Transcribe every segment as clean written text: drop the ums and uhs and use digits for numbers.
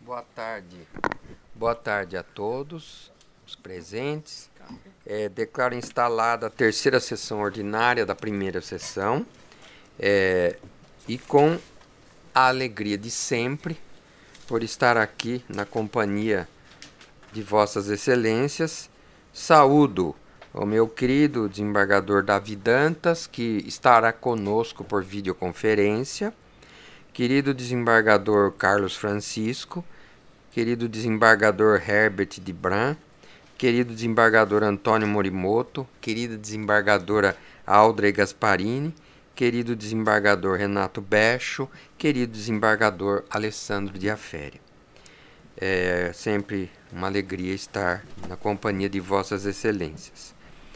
Boa tarde. Boa tarde a todos os presentes. Declaro instalada a terceira sessão ordinária da primeira sessão e com a alegria de sempre por estar aqui na companhia de Vossas Excelências, saúdo o meu querido desembargador Davi Dantas, que estará conosco por videoconferência, querido desembargador Carlos Francisco, querido desembargador Herbert de Bran, querido desembargador Antônio Morimoto, querida desembargadora Audrey Gasparini, querido desembargador Renato Becho, querido desembargador Alessandro de Aféria. É sempre uma alegria estar na companhia de Vossas Excelências.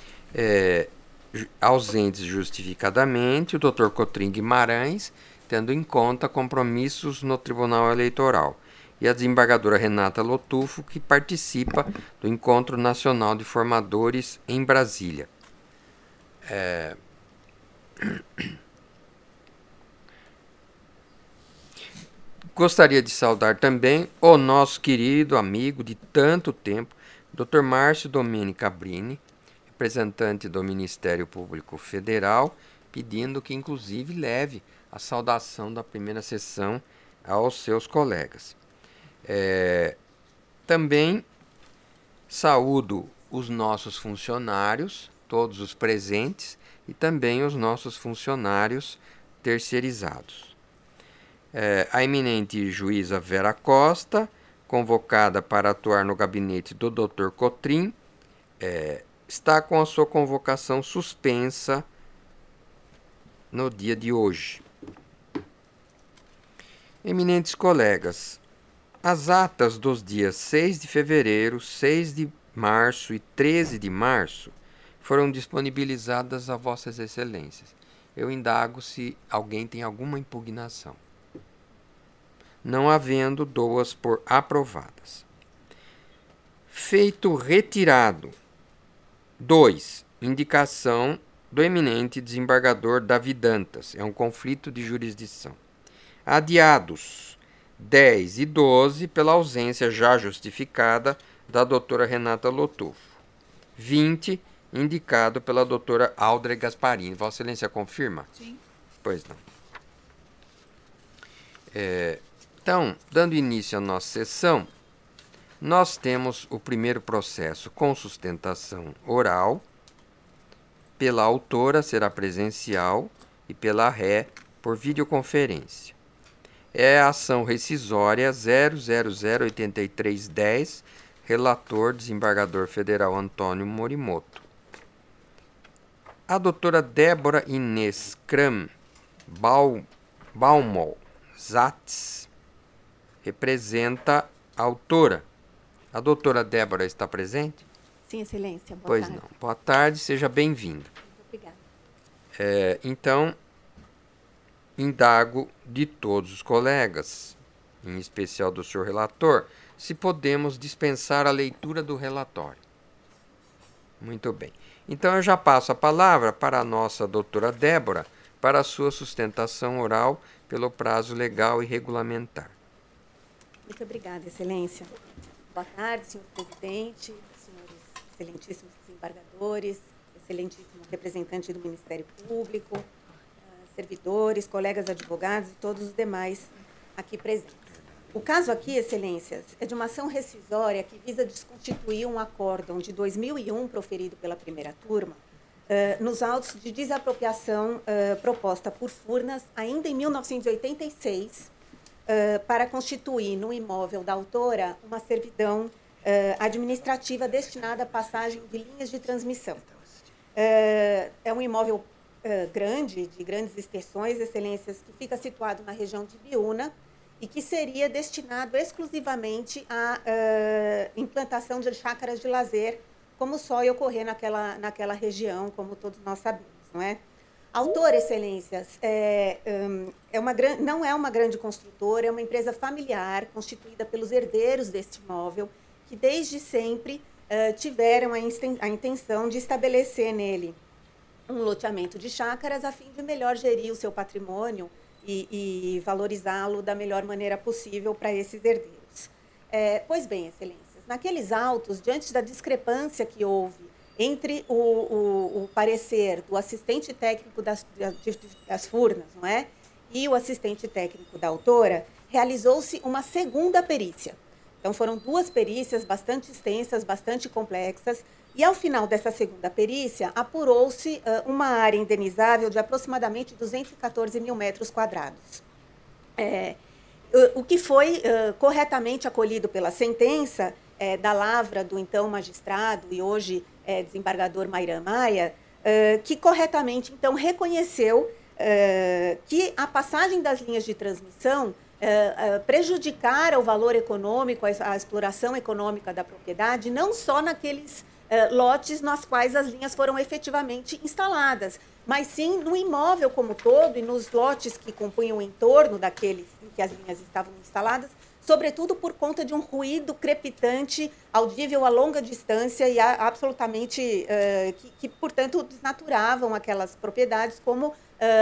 Ausentes justificadamente, o Dr. Cotrim Guimarães, tendo em conta compromissos no Tribunal Eleitoral, e a desembargadora Renata Lotufo, que participa do Encontro Nacional de Formadores em Brasília. Gostaria de saudar também o nosso querido amigo de tanto tempo, Dr. Márcio Domini Cabrini, representante do Ministério Público Federal, pedindo que, inclusive, leve a saudação da primeira sessão aos seus colegas. Também saúdo os nossos funcionários, todos os presentes, e também os nossos funcionários terceirizados. A eminente juíza Vera Costa, convocada para atuar no gabinete do Dr. Cotrim, está com a sua convocação suspensa no dia de hoje. Eminentes colegas, as atas dos dias 6 de fevereiro, 6 de março e 13 de março foram disponibilizadas a Vossas Excelências. Eu indago se alguém tem alguma impugnação. Não havendo, dou-as por aprovadas. Feito retirado. 2. Indicação do eminente desembargador Davi Dantas. É um conflito de jurisdição. Adiados 10 e 12 pela ausência já justificada da doutora Renata Lotufo. 20, indicado pela doutora Audrey Gasparini. Vossa Excelência confirma? Sim. Pois não. Então, dando início à nossa sessão, nós temos o primeiro processo com sustentação oral. Pela autora será presencial e pela ré por videoconferência. É a ação rescisória 0008310, relator desembargador federal Antônio Morimoto. A doutora Débora Inês Kram Baumol Zatz representa a autora. A doutora Débora está presente? Sim, Excelência. Boa Pois tarde. não. Boa tarde, seja bem-vinda. Muito obrigada. Então, indago de todos os colegas, em especial do senhor relator, se podemos dispensar a leitura do relatório. Muito bem. Então, eu já passo a palavra para a nossa doutora Débora para a sua sustentação oral pelo prazo legal e regulamentar. Muito obrigada, Excelência. Boa tarde, senhor presidente, senhores excelentíssimos desembargadores, excelentíssimo representante do Ministério Público, servidores, colegas advogados e todos os demais aqui presentes. O caso aqui, Excelências, é de uma ação rescisória que visa desconstituir um acórdão de 2001 proferido pela primeira turma nos autos de desapropriação proposta por Furnas ainda em 1986 para constituir no imóvel da autora uma servidão administrativa destinada à passagem de linhas de transmissão. É um imóvel grande, de grandes extensões, Excelências, que fica situado na região de Biúna e que seria destinado exclusivamente à implantação de chácaras de lazer, como só ia ocorrer naquela região, como todos nós sabemos, não é? A autora, Excelências, não é uma grande construtora, é uma empresa familiar constituída pelos herdeiros deste imóvel, que desde sempre tiveram a intenção de estabelecer nele um loteamento de chácaras a fim de melhor gerir o seu patrimônio e valorizá-lo da melhor maneira possível para esses herdeiros. Pois bem, excelências, naqueles autos, diante da discrepância que houve entre o parecer do assistente técnico das Furnas, não é? E o assistente técnico da autora, realizou-se uma segunda perícia. Então, foram duas perícias bastante extensas, bastante complexas, e ao final dessa segunda perícia, apurou-se uma área indenizável de aproximadamente 214 mil metros quadrados. O que foi corretamente acolhido pela sentença da lavra do então magistrado e hoje desembargador Mairan Maia, que corretamente, então, reconheceu que a passagem das linhas de transmissão prejudicara o valor econômico, a exploração econômica da propriedade, não só naqueles lotes nas quais as linhas foram efetivamente instaladas, mas sim no imóvel como todo e nos lotes que compunham o entorno daqueles em que as linhas estavam instaladas, sobretudo por conta de um ruído crepitante, audível a longa distância e absolutamente, que, portanto, desnaturavam aquelas propriedades como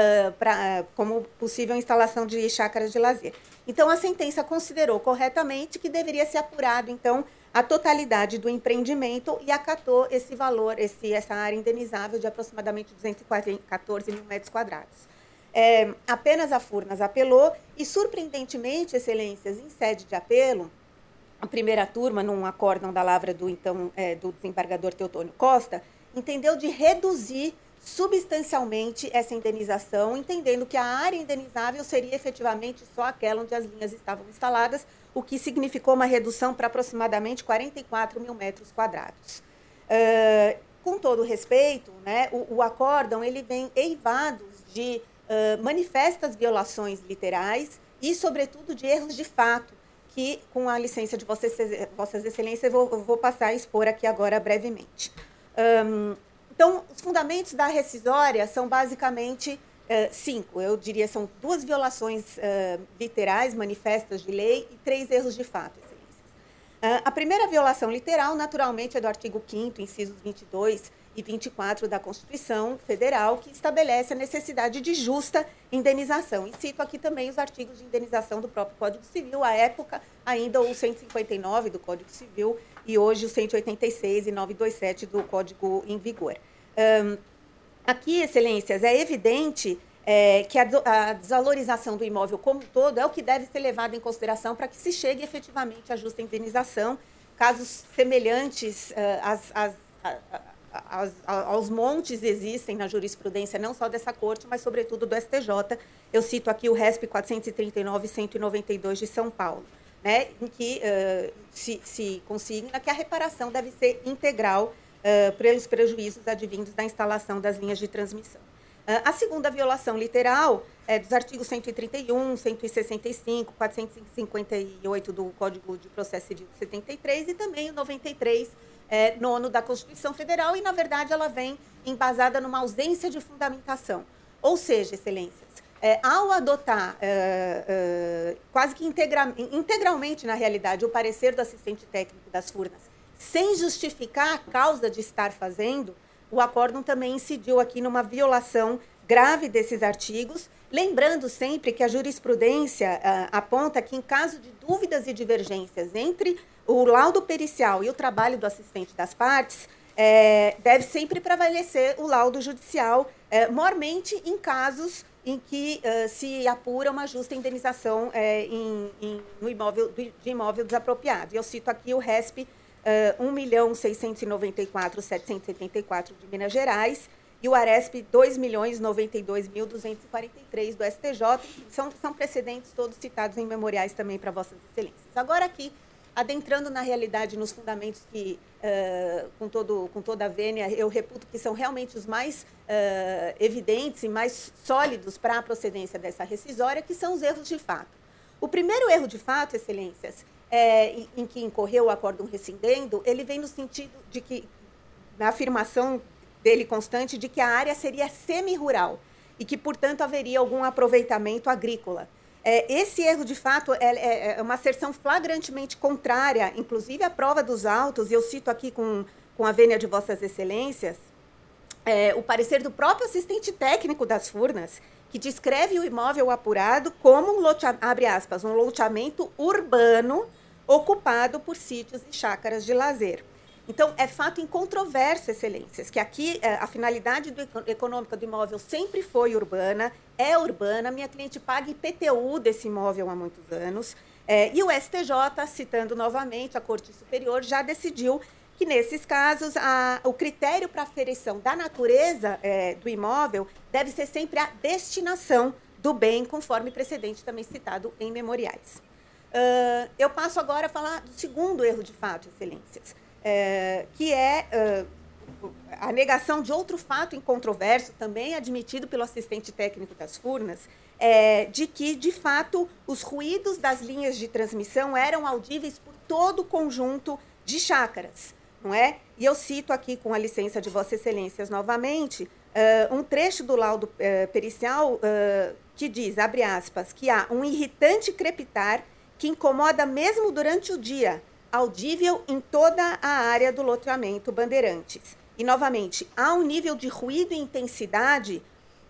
possível instalação de chácaras de lazer. Então, a sentença considerou corretamente que deveria ser apurado, então, a totalidade do empreendimento e acatou esse valor, essa área indenizável de aproximadamente 214 mil metros quadrados. Apenas a Furnas apelou e, surpreendentemente, excelências, em sede de apelo, a primeira turma, num acórdão da lavra do desembargador Teotônio Costa, entendeu de reduzir substancialmente essa indenização, entendendo que a área indenizável seria efetivamente só aquela onde as linhas estavam instaladas, o que significou uma redução para aproximadamente 44 mil metros quadrados. Com todo respeito, né, o acórdão ele vem eivado de manifestas violações literais e, sobretudo, de erros de fato, que, com a licença de Vossas Excelências, eu vou passar a expor aqui agora brevemente. Então, os fundamentos da rescisória são basicamente 5. Eu diria são 2 violações literais, manifestas de lei, e 3 erros de fato, excelências. A primeira violação literal, naturalmente, é do artigo 5º, incisos 22 e 24 da Constituição Federal, que estabelece a necessidade de justa indenização. E cito aqui também os artigos de indenização do próprio Código Civil, à época ainda o 159 do Código Civil e hoje o 186 e 927 do Código em vigor. Aqui, excelências, é evidente que a desvalorização do imóvel como um todo é o que deve ser levado em consideração para que se chegue efetivamente à justa indenização. Casos semelhantes aos montes existem na jurisprudência, não só dessa corte, mas, sobretudo, do STJ. Eu cito aqui o RESP 439 e 192 de São Paulo, né, em que se consigna que a reparação deve ser integral pelos prejuízos advindos da instalação das linhas de transmissão. A segunda violação literal é dos artigos 131, 165, 458 do Código de Processo Civil de 73 e também o 93, nono da Constituição Federal, e, na verdade, ela vem embasada numa ausência de fundamentação. Ou seja, excelências, ao adotar quase que integralmente, na realidade, o parecer do assistente técnico das Furnas, sem justificar a causa de estar fazendo, o acórdão também incidiu aqui numa violação grave desses artigos, lembrando sempre que a jurisprudência aponta que, em caso de dúvidas e divergências entre o laudo pericial e o trabalho do assistente das partes, deve sempre prevalecer o laudo judicial, mormente em casos em que se apura uma justa indenização de imóvel desapropriado. E eu cito aqui o RESP 1.694.774 de Minas Gerais e o ARESP 2.092.243 do STJ, são precedentes todos citados em memoriais também para Vossas Excelências. Agora aqui, adentrando na realidade, nos fundamentos que, com toda a vênia, eu reputo que são realmente os mais evidentes e mais sólidos para a procedência dessa rescisória, que são os erros de fato. O primeiro erro de fato, Excelências, em que incorreu o acórdão rescindendo, ele vem no sentido de que, na afirmação dele constante, de que a área seria semi-rural e que, portanto, haveria algum aproveitamento agrícola. Esse erro, de fato, é uma asserção flagrantemente contrária, inclusive à prova dos autos, e eu cito aqui com a vênia de Vossas Excelências, o parecer do próprio assistente técnico das Furnas, que descreve o imóvel apurado como abre aspas, um loteamento urbano ocupado por sítios e chácaras de lazer. Então, é fato incontroverso, excelências, que aqui a finalidade econômica do imóvel sempre foi urbana, é urbana, minha cliente paga IPTU desse imóvel há muitos anos, e o STJ, citando novamente a Corte Superior, já decidiu que, nesses casos, o critério para aferição da natureza do imóvel deve ser sempre a destinação do bem, conforme precedente também citado em memoriais. Eu passo agora a falar do segundo erro de fato, excelências, que é a negação de outro fato incontroverso, também admitido pelo assistente técnico das Furnas, de que, de fato, os ruídos das linhas de transmissão eram audíveis por todo o conjunto de chácaras, não é? E eu cito aqui, com a licença de Vossas Excelências novamente, um trecho do laudo pericial que diz, abre aspas, que há um irritante crepitar que incomoda mesmo durante o dia, audível em toda a área do loteamento Bandeirantes. E, novamente, há um nível de ruído e intensidade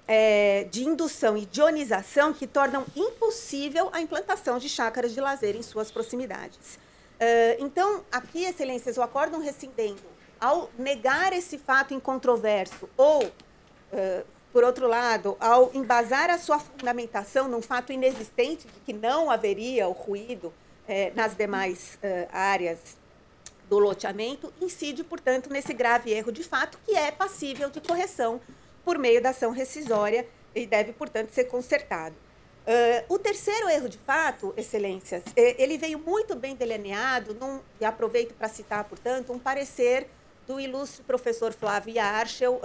de indução e de ionização que tornam impossível a implantação de chácaras de lazer em suas proximidades. Então, aqui, excelências, o acórdão rescindendo, ao negar esse fato incontroverso ou, por outro lado, ao embasar a sua fundamentação num fato inexistente de que não haveria o ruído nas demais áreas do loteamento, incide, portanto, nesse grave erro de fato, que é passível de correção por meio da ação rescisória e deve, portanto, ser consertado. O terceiro erro de fato, excelências, ele veio muito bem delineado, e aproveito para citar, portanto, um parecer do ilustre professor Flávio Yarchel,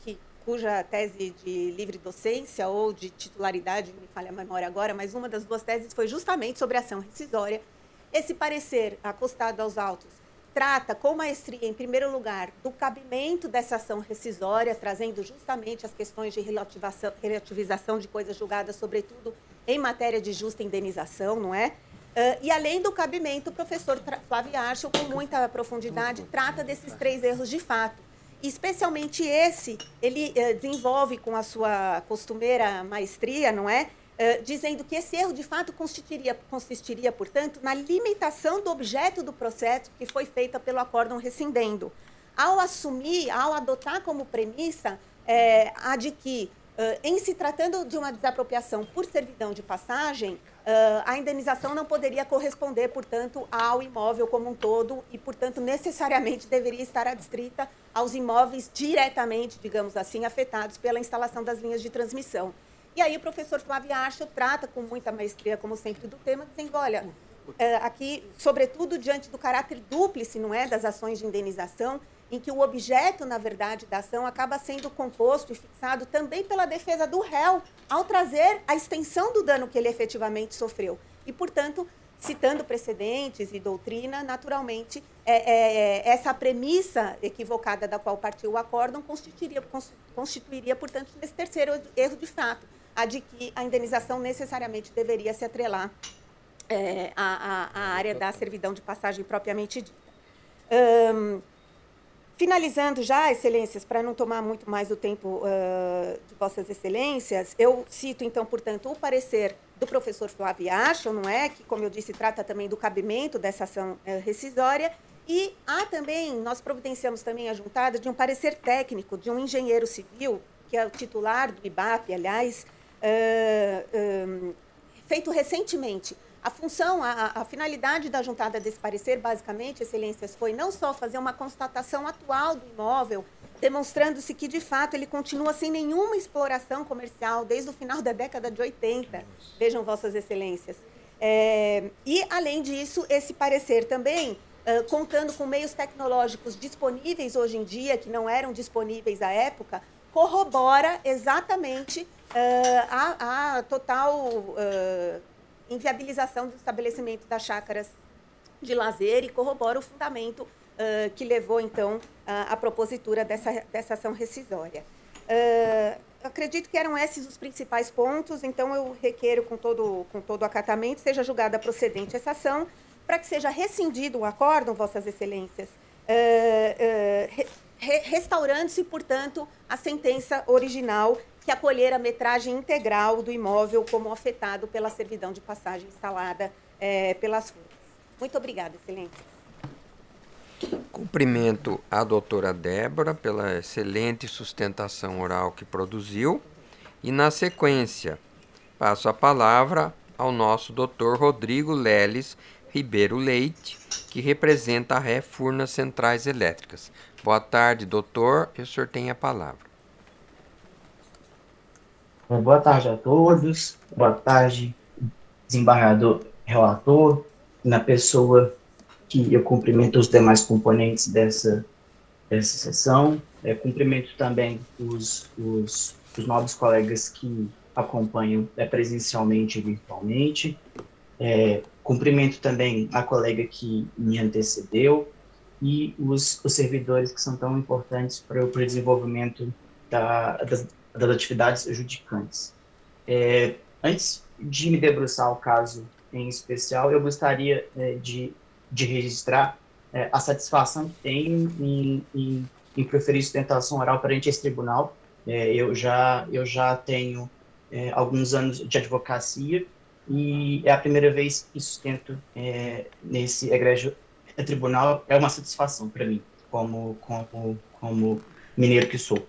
cuja tese de livre docência ou de titularidade, me falha a memória agora, mas uma das duas teses foi justamente sobre a ação rescisória. Esse parecer, acostado aos autos, trata com maestria, em primeiro lugar, do cabimento dessa ação rescisória, trazendo justamente as questões de relativização de coisas julgadas, sobretudo em matéria de justa indenização, não é? E, além do cabimento, o professor Flávio Yarchel, com muita profundidade, trata desses três erros de fato. E, especialmente esse, ele desenvolve com a sua costumeira maestria, não é? Dizendo que esse erro, de fato, consistiria, portanto, na limitação do objeto do processo que foi feita pelo acórdão rescindendo. Ao adotar como premissa a de que, em se tratando de uma desapropriação por servidão de passagem, a indenização não poderia corresponder, portanto, ao imóvel como um todo e, portanto, necessariamente deveria estar adstrita aos imóveis diretamente, digamos assim, afetados pela instalação das linhas de transmissão. E aí o professor Flávio Yarchel trata com muita maestria, como sempre, do tema, dizendo, olha, aqui, sobretudo diante do caráter dúplice, não é, das ações de indenização, em que o objeto, na verdade, da ação acaba sendo composto e fixado também pela defesa do réu, ao trazer a extensão do dano que ele efetivamente sofreu. E, portanto, citando precedentes e doutrina, naturalmente, essa premissa equivocada da qual partiu o acórdão constituiria, portanto, esse terceiro erro de fato, a de que a indenização necessariamente deveria se atrelar à área da servidão de passagem propriamente dita. Finalizando já, excelências, para não tomar muito mais o tempo de vossas excelências, eu cito, então, portanto, o parecer do professor Flávio Yarchel, não é? Que, como eu disse, trata também do cabimento dessa ação rescisória. E há também, nós providenciamos também a juntada de um parecer técnico de um engenheiro civil, que é o titular do IBAP, aliás, feito recentemente. A função, a finalidade da juntada desse parecer, basicamente, excelências, foi não só fazer uma constatação atual do imóvel, demonstrando-se que, de fato, ele continua sem nenhuma exploração comercial desde o final da década de 80, vejam vossas excelências. E, além disso, esse parecer também, contando com meios tecnológicos disponíveis hoje em dia, que não eram disponíveis à época, corrobora exatamente a total inviabilização do estabelecimento das chácaras de lazer e corrobora o fundamento que levou, então, à propositura dessa ação rescisória. Acredito que eram esses os principais pontos, então eu requeiro com todo acatamento seja julgada procedente essa ação, para que seja rescindido o acórdão, vossas excelências, restaurando-se, portanto, a sentença original que acolher a metragem integral do imóvel como afetado pela servidão de passagem instalada pelas Furnas. Muito obrigada, Excelências. Cumprimento a doutora Débora pela excelente sustentação oral que produziu e, na sequência, passo a palavra ao nosso doutor Rodrigo Leles Ribeiro Leite, que representa a RE Furnas Centrais Elétricas. Boa tarde, doutor. O senhor tem a palavra. Boa tarde a todos. Boa tarde, desembargador relator, na pessoa que eu cumprimento os demais componentes dessa sessão. Cumprimento também os nobres colegas que acompanham presencialmente e virtualmente. Cumprimento também a colega que me antecedeu e os servidores que são tão importantes para o desenvolvimento das atividades judicantes. Antes de me debruçar o caso em especial, eu gostaria de registrar a satisfação que tenho em proferir sustentação oral perante esse tribunal. Eu já tenho alguns anos de advocacia e é a primeira vez que sustento nesse egrégio tribunal. É uma satisfação para mim, como mineiro que sou.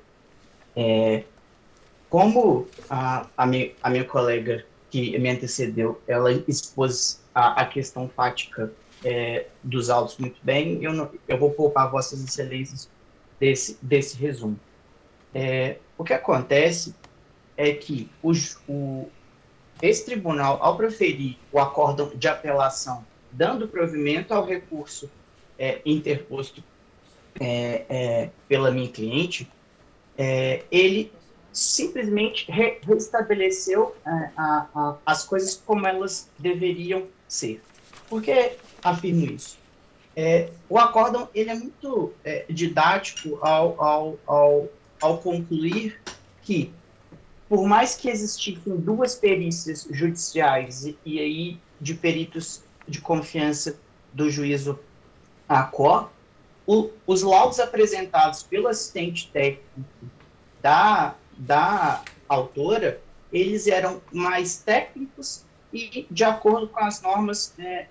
Como a minha colega que me antecedeu, ela expôs a questão fática dos autos muito bem, eu vou poupar vossas excelências desse resumo. O que acontece é que esse tribunal, ao proferir o acórdão de apelação, dando provimento ao recurso interposto pela minha cliente, ele simplesmente restabeleceu as coisas como elas deveriam ser. Por que afirmo isso? O acórdão ele é muito didático ao concluir que, por mais que existissem duas perícias judiciais e aí de peritos de confiança do juízo ACO, os laudos apresentados pelo assistente técnico da autora, eles eram mais técnicos e de acordo com as normas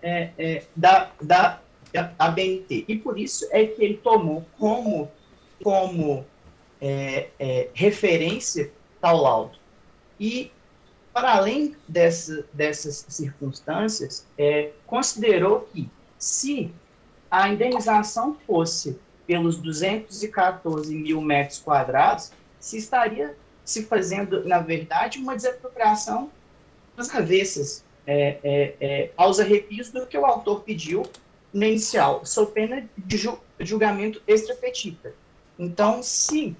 da ABNT. E por isso é que ele tomou como referência tal laudo. E, para além dessas circunstâncias, considerou que, se a indenização fosse pelos 214 mil metros quadrados, se estaria se fazendo, na verdade, uma desapropriação das avessas aos arrepios do que o autor pediu no inicial, sob pena de julgamento extra petita. Então, se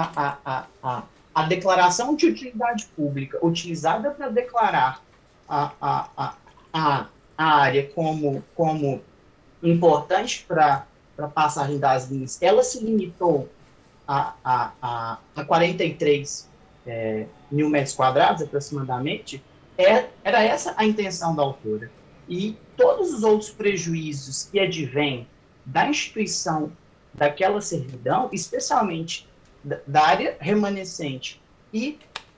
a declaração de utilidade pública utilizada para declarar a área como importante para a passagem das linhas, ela se limitou a 43 mil metros quadrados, aproximadamente, era essa a intenção da autora. E todos os outros prejuízos que advêm da instituição daquela servidão, especialmente da área remanescente e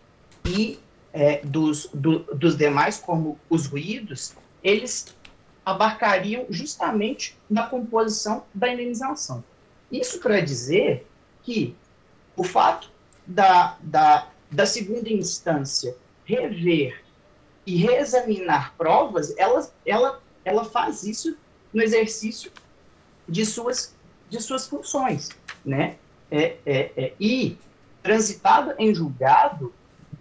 dos demais, como os ruídos, eles abarcariam justamente na composição da indenização. Isso para dizer que o fato da segunda instância rever e reexaminar provas, ela faz isso no exercício de suas funções, né? E, transitada em julgado,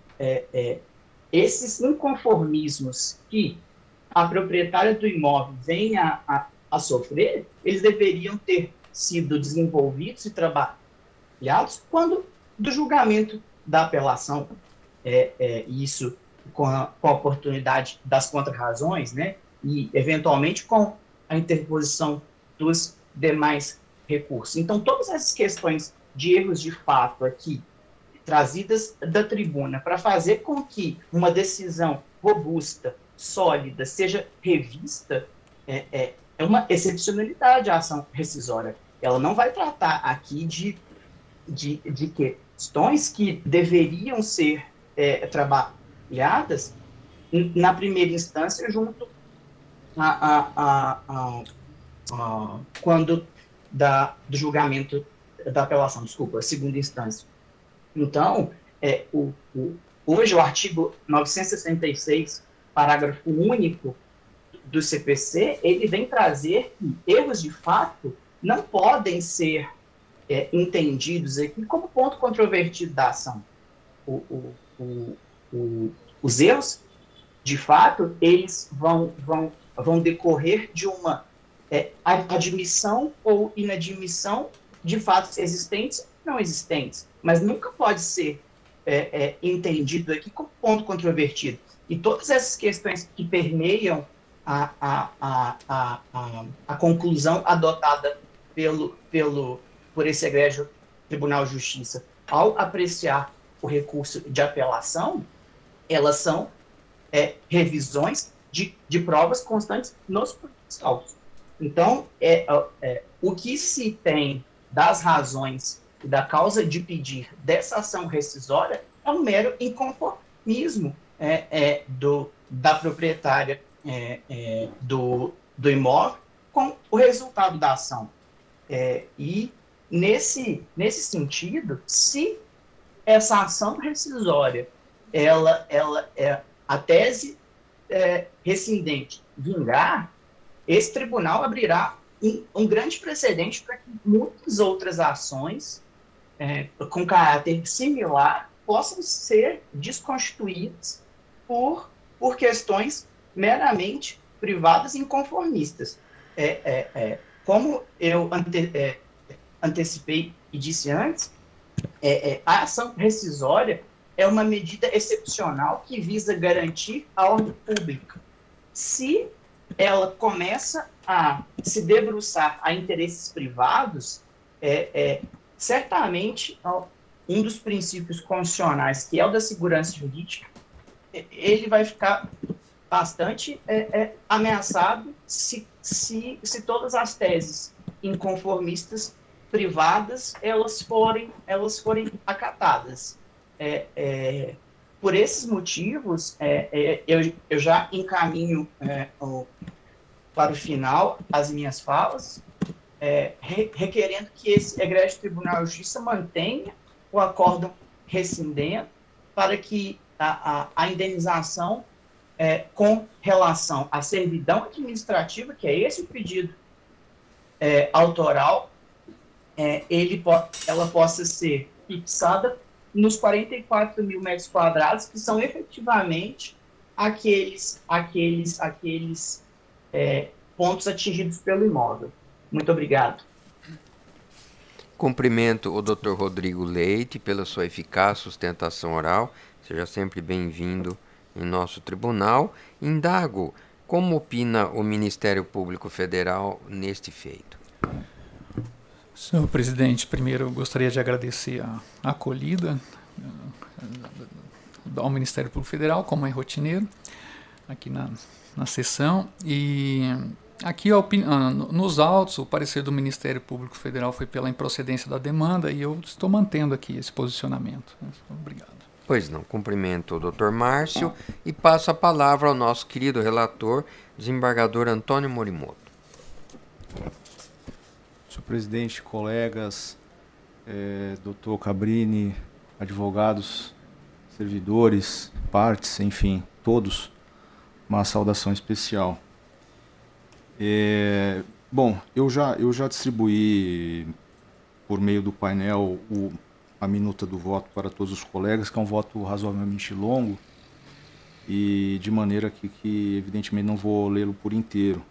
esses inconformismos que a proprietária do imóvel vem a sofrer, eles deveriam ter sido desenvolvidos e trabalhados quando do julgamento da apelação, isso com a oportunidade das contrarrazões, né, e, eventualmente, com a interposição dos demais recursos. Então, todas essas questões de erros de fato aqui, trazidas da tribuna, para fazer com que uma decisão robusta, sólida, seja revista, é uma excepcionalidade a ação rescisória. Ela não vai tratar aqui de questões que deveriam ser trabalhadas na primeira instância junto quando do julgamento da apelação, desculpa, a segunda instância. Então, hoje o artigo 966, parágrafo único do CPC, ele vem trazer que erros de fato não podem ser entendidos aqui como ponto controvertido da ação. Os erros, de fato, eles vão decorrer de uma admissão ou inadmissão de fatos existentes ou não existentes, mas nunca pode ser entendido aqui como ponto controvertido. E todas essas questões que permeiam a conclusão adotada por esse egrégio Tribunal de Justiça ao apreciar o recurso de apelação, elas são revisões de provas constantes nos processos autos. Então, o que se tem das razões e da causa de pedir dessa ação rescisória é um mero inconformismo da proprietária do imóvel com o resultado da ação. E, nesse sentido, se essa ação rescisória, a tese rescindente vingar, esse tribunal abrirá um grande precedente para que muitas outras ações com caráter similar possam ser desconstituídas por questões meramente privadas e inconformistas. Como eu antecipei e disse antes, a ação rescisória é uma medida excepcional que visa garantir a ordem pública. Se ela começa a se debruçar a interesses privados, certamente um dos princípios constitucionais, que é o da segurança jurídica, ele vai ficar bastante ameaçado se todas as teses inconformistas privadas elas forem acatadas. Por esses motivos, eu já encaminho para o final as minhas falas, requerendo que esse egrégio Tribunal de Justiça mantenha o acórdão rescindente para que a indenização com relação à servidão administrativa, que é esse o pedido autoral, ela possa ser fixada nos 44 mil metros quadrados, que são efetivamente aqueles pontos atingidos pelo imóvel. Muito obrigado. Cumprimento o Dr. Rodrigo Leite pela sua eficaz sustentação oral. Seja sempre bem-vindo em nosso tribunal. Indago, como opina o Ministério Público Federal neste feito? Senhor presidente, primeiro eu gostaria de agradecer a acolhida ao Ministério Público Federal, como é rotineiro, aqui na sessão. E aqui, nos autos, o parecer do Ministério Público Federal foi pela improcedência da demanda e eu estou mantendo aqui esse posicionamento. Obrigado. Pois não, cumprimento o Dr. Márcio e passo a palavra ao nosso querido relator, desembargador Antônio Morimoto. Senhor presidente, colegas, doutor Cabrini, advogados, servidores, partes, enfim, todos, uma saudação especial. Bom, eu já distribuí por meio do painel a minuta do voto para todos os colegas, que é um voto razoavelmente longo e de maneira que evidentemente não vou lê-lo por inteiro.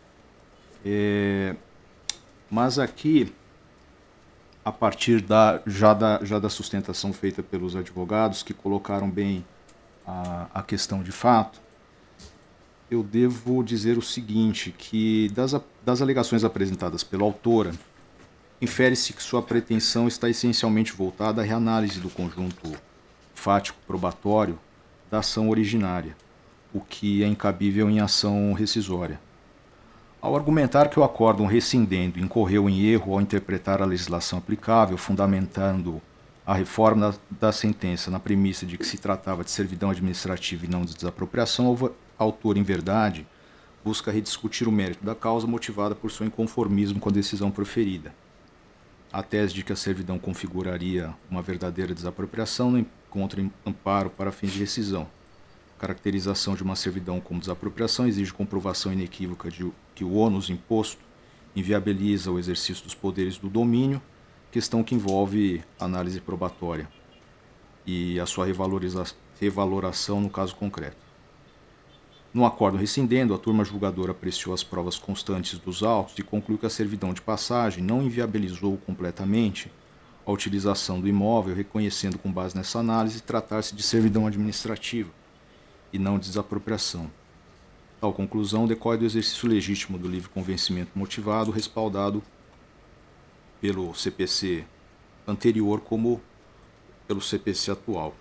Mas aqui, a partir já da sustentação feita pelos advogados, que colocaram bem a questão de fato, eu devo dizer o seguinte, que das alegações apresentadas pela autora, infere-se que sua pretensão está essencialmente voltada à reanálise do conjunto fático probatório da ação originária, o que é incabível em ação rescisória. Ao argumentar que o acórdão rescindendo incorreu em erro ao interpretar a legislação aplicável, fundamentando a reforma da sentença na premissa de que se tratava de servidão administrativa e não de desapropriação, o autor, em verdade, busca rediscutir o mérito da causa motivada por seu inconformismo com a decisão proferida. A tese de que a servidão configuraria uma verdadeira desapropriação não encontra amparo para fins de rescisão. A caracterização de uma servidão como desapropriação exige comprovação inequívoca de que o ônus imposto inviabiliza o exercício dos poderes do domínio, questão que envolve análise probatória e a sua revaloração no caso concreto. No acordo rescindendo, a turma julgadora apreciou as provas constantes dos autos e concluiu que a servidão de passagem não inviabilizou completamente a utilização do imóvel, reconhecendo com base nessa análise tratar-se de servidão administrativa e não de desapropriação. Tal conclusão decorre do exercício legítimo do livre convencimento motivado, respaldado pelo CPC anterior como pelo CPC atual.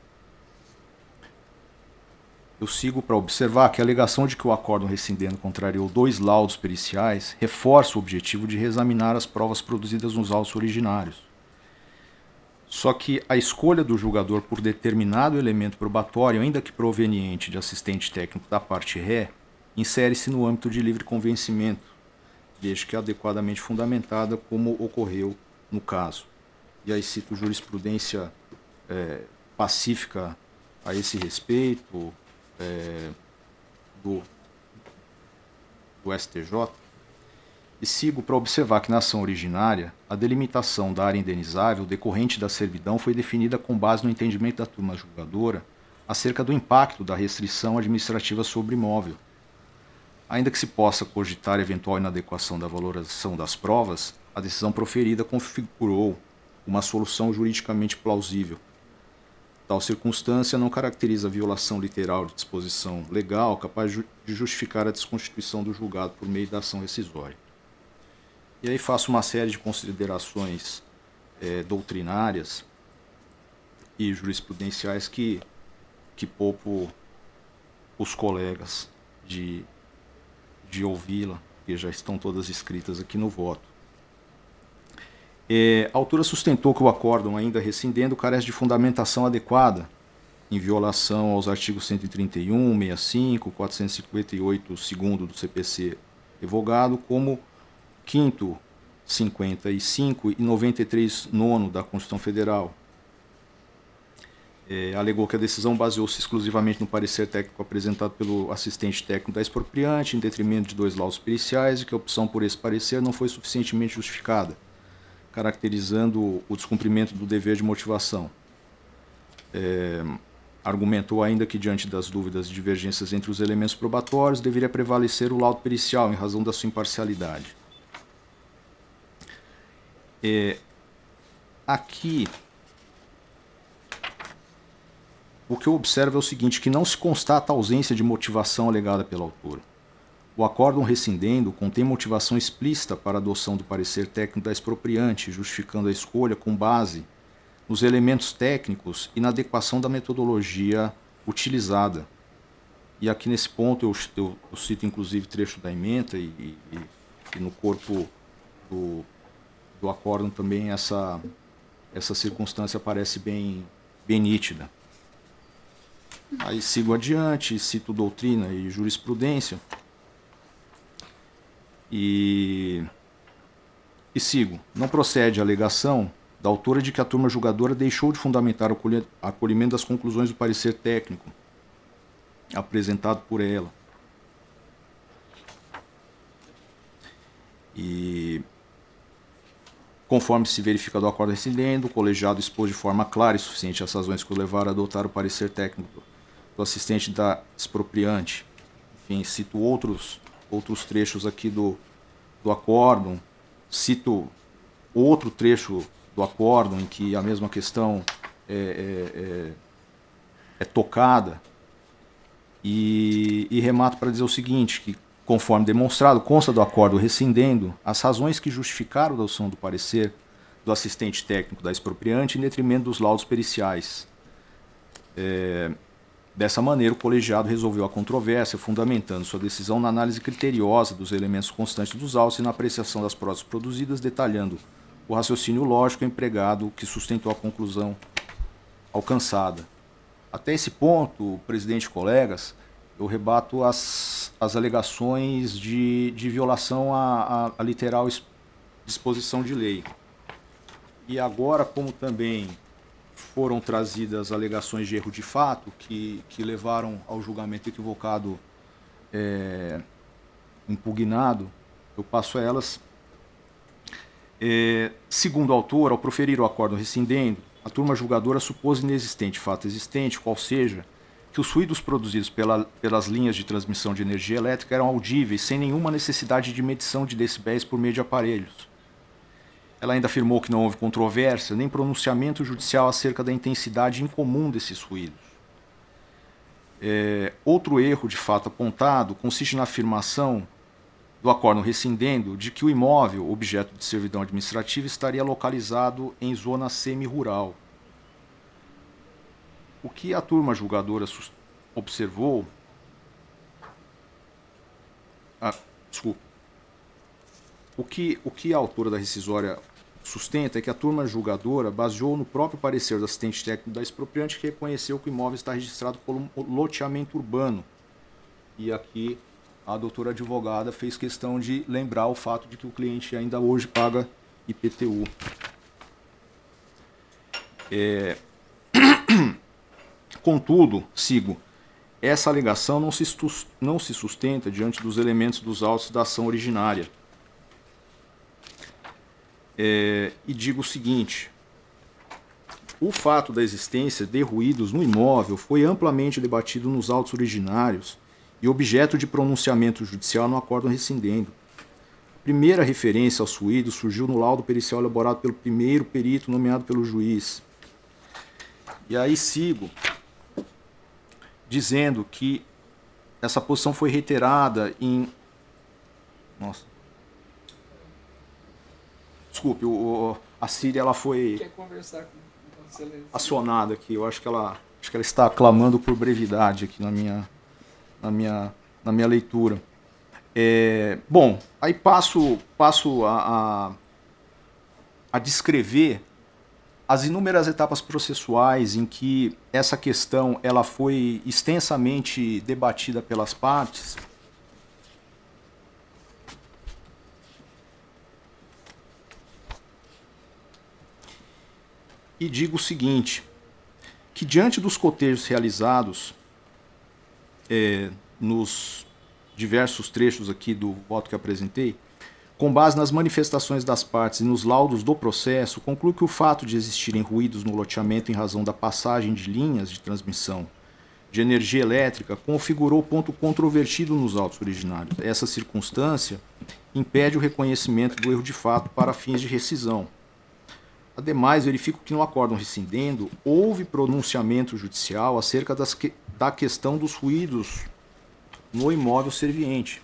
Eu sigo para observar que a alegação de que o acórdão rescindendo contrariou 2 laudos periciais reforça o objetivo de reexaminar as provas produzidas nos autos originários. Só que a escolha do julgador por determinado elemento probatório, ainda que proveniente de assistente técnico da parte ré, insere-se no âmbito de livre convencimento, desde que adequadamente fundamentada, como ocorreu no caso. E aí cito jurisprudência pacífica a esse respeito, do STJ, e sigo para observar que na ação originária, a delimitação da área indenizável decorrente da servidão foi definida com base no entendimento da turma julgadora acerca do impacto da restrição administrativa sobre imóvel. Ainda que se possa cogitar eventual inadequação da valoração das provas, a decisão proferida configurou uma solução juridicamente plausível. Tal circunstância não caracteriza a violação literal de disposição legal capaz de justificar a desconstituição do julgado por meio da ação rescisória. E aí faço uma série de considerações doutrinárias e jurisprudenciais que poupo os colegas de ouvi-la, que já estão todas escritas aqui no voto. A autora sustentou que o acórdão, ainda rescindendo, carece de fundamentação adequada, em violação aos artigos 131, 65, 458, segundo do CPC revogado, como 5º, 55 e 93, nono da Constituição Federal. Alegou que a decisão baseou-se exclusivamente no parecer técnico apresentado pelo assistente técnico da expropriante, em detrimento de 2 laudos periciais, e que a opção por esse parecer não foi suficientemente justificada, caracterizando o descumprimento do dever de motivação. Argumentou ainda que, diante das dúvidas e divergências entre os elementos probatórios, deveria prevalecer o laudo pericial em razão da sua imparcialidade. Aqui, o que eu observo é o seguinte, que não se constata a ausência de motivação alegada pela autora. O acórdão rescindendo contém motivação explícita para a adoção do parecer técnico da expropriante, justificando a escolha com base nos elementos técnicos e na adequação da metodologia utilizada. E aqui nesse ponto eu cito inclusive trecho da ementa e no corpo do acórdão também essa circunstância parece bem nítida. Aí sigo adiante, cito doutrina e jurisprudência. E sigo. Não procede a alegação da autora de que a turma julgadora deixou de fundamentar o acolhimento das conclusões do parecer técnico apresentado por ela. E, conforme se verifica do acordo rescindendo, o colegiado expôs de forma clara e suficiente as razões que o levaram a adotar o parecer técnico do assistente da expropriante. Enfim, cito outros trechos aqui do acórdão, cito outro trecho do acórdão em que a mesma questão é tocada, e remato para dizer o seguinte, que conforme demonstrado, consta do acórdão rescindendo as razões que justificaram a adoção do parecer do assistente técnico da expropriante em detrimento dos laudos periciais. Dessa maneira, o colegiado resolveu a controvérsia, fundamentando sua decisão na análise criteriosa dos elementos constantes dos autos e na apreciação das provas produzidas, detalhando o raciocínio lógico empregado que sustentou a conclusão alcançada. Até esse ponto, presidente e colegas, eu rebato as as alegações de violação à literal disposição de lei. E agora, como também foram trazidas alegações de erro de fato que levaram ao julgamento equivocado impugnado, eu passo a elas. Segundo o autor, ao proferir o acórdão rescindendo, a turma julgadora supôs inexistente fato existente, qual seja, que os ruídos produzidos pelas linhas de transmissão de energia elétrica eram audíveis sem nenhuma necessidade de medição de decibéis por meio de aparelhos. Ela ainda afirmou que não houve controvérsia nem pronunciamento judicial acerca da intensidade incomum desses ruídos. Outro erro de fato apontado consiste na afirmação do acórdão rescindendo de que o imóvel, objeto de servidão administrativa, estaria localizado em zona semi-rural. O que a turma julgadora observou... O que a autora da rescisória sustenta é que a turma julgadora baseou no próprio parecer do assistente técnico da expropriante que reconheceu que o imóvel está registrado como loteamento urbano. E aqui a doutora advogada fez questão de lembrar o fato de que o cliente ainda hoje paga IPTU. Contudo, essa alegação não se sustenta diante dos elementos dos autos da ação originária. E digo o seguinte: o fato da existência de ruídos no imóvel foi amplamente debatido nos autos originários e objeto de pronunciamento judicial no acórdão rescindendo. A primeira referência aos ruídos surgiu no laudo pericial elaborado pelo primeiro perito nomeado pelo juiz. E aí sigo dizendo que essa posição foi reiterada em... Desculpe, a Síria ela foi acionada aqui. Eu acho que ela está clamando por brevidade aqui na minha leitura. Bom, aí passo a descrever as inúmeras etapas processuais em que essa questão ela foi extensamente debatida pelas partes. E digo o seguinte, que diante dos cotejos realizados nos diversos trechos aqui do voto que apresentei, com base nas manifestações das partes e nos laudos do processo, concluo que o fato de existirem ruídos no loteamento em razão da passagem de linhas de transmissão de energia elétrica configurou ponto controvertido nos autos originários. Essa circunstância impede o reconhecimento do erro de fato para fins de rescisão. Ademais, verifico que no acórdão rescindendo houve pronunciamento judicial acerca da questão dos ruídos no imóvel serviente.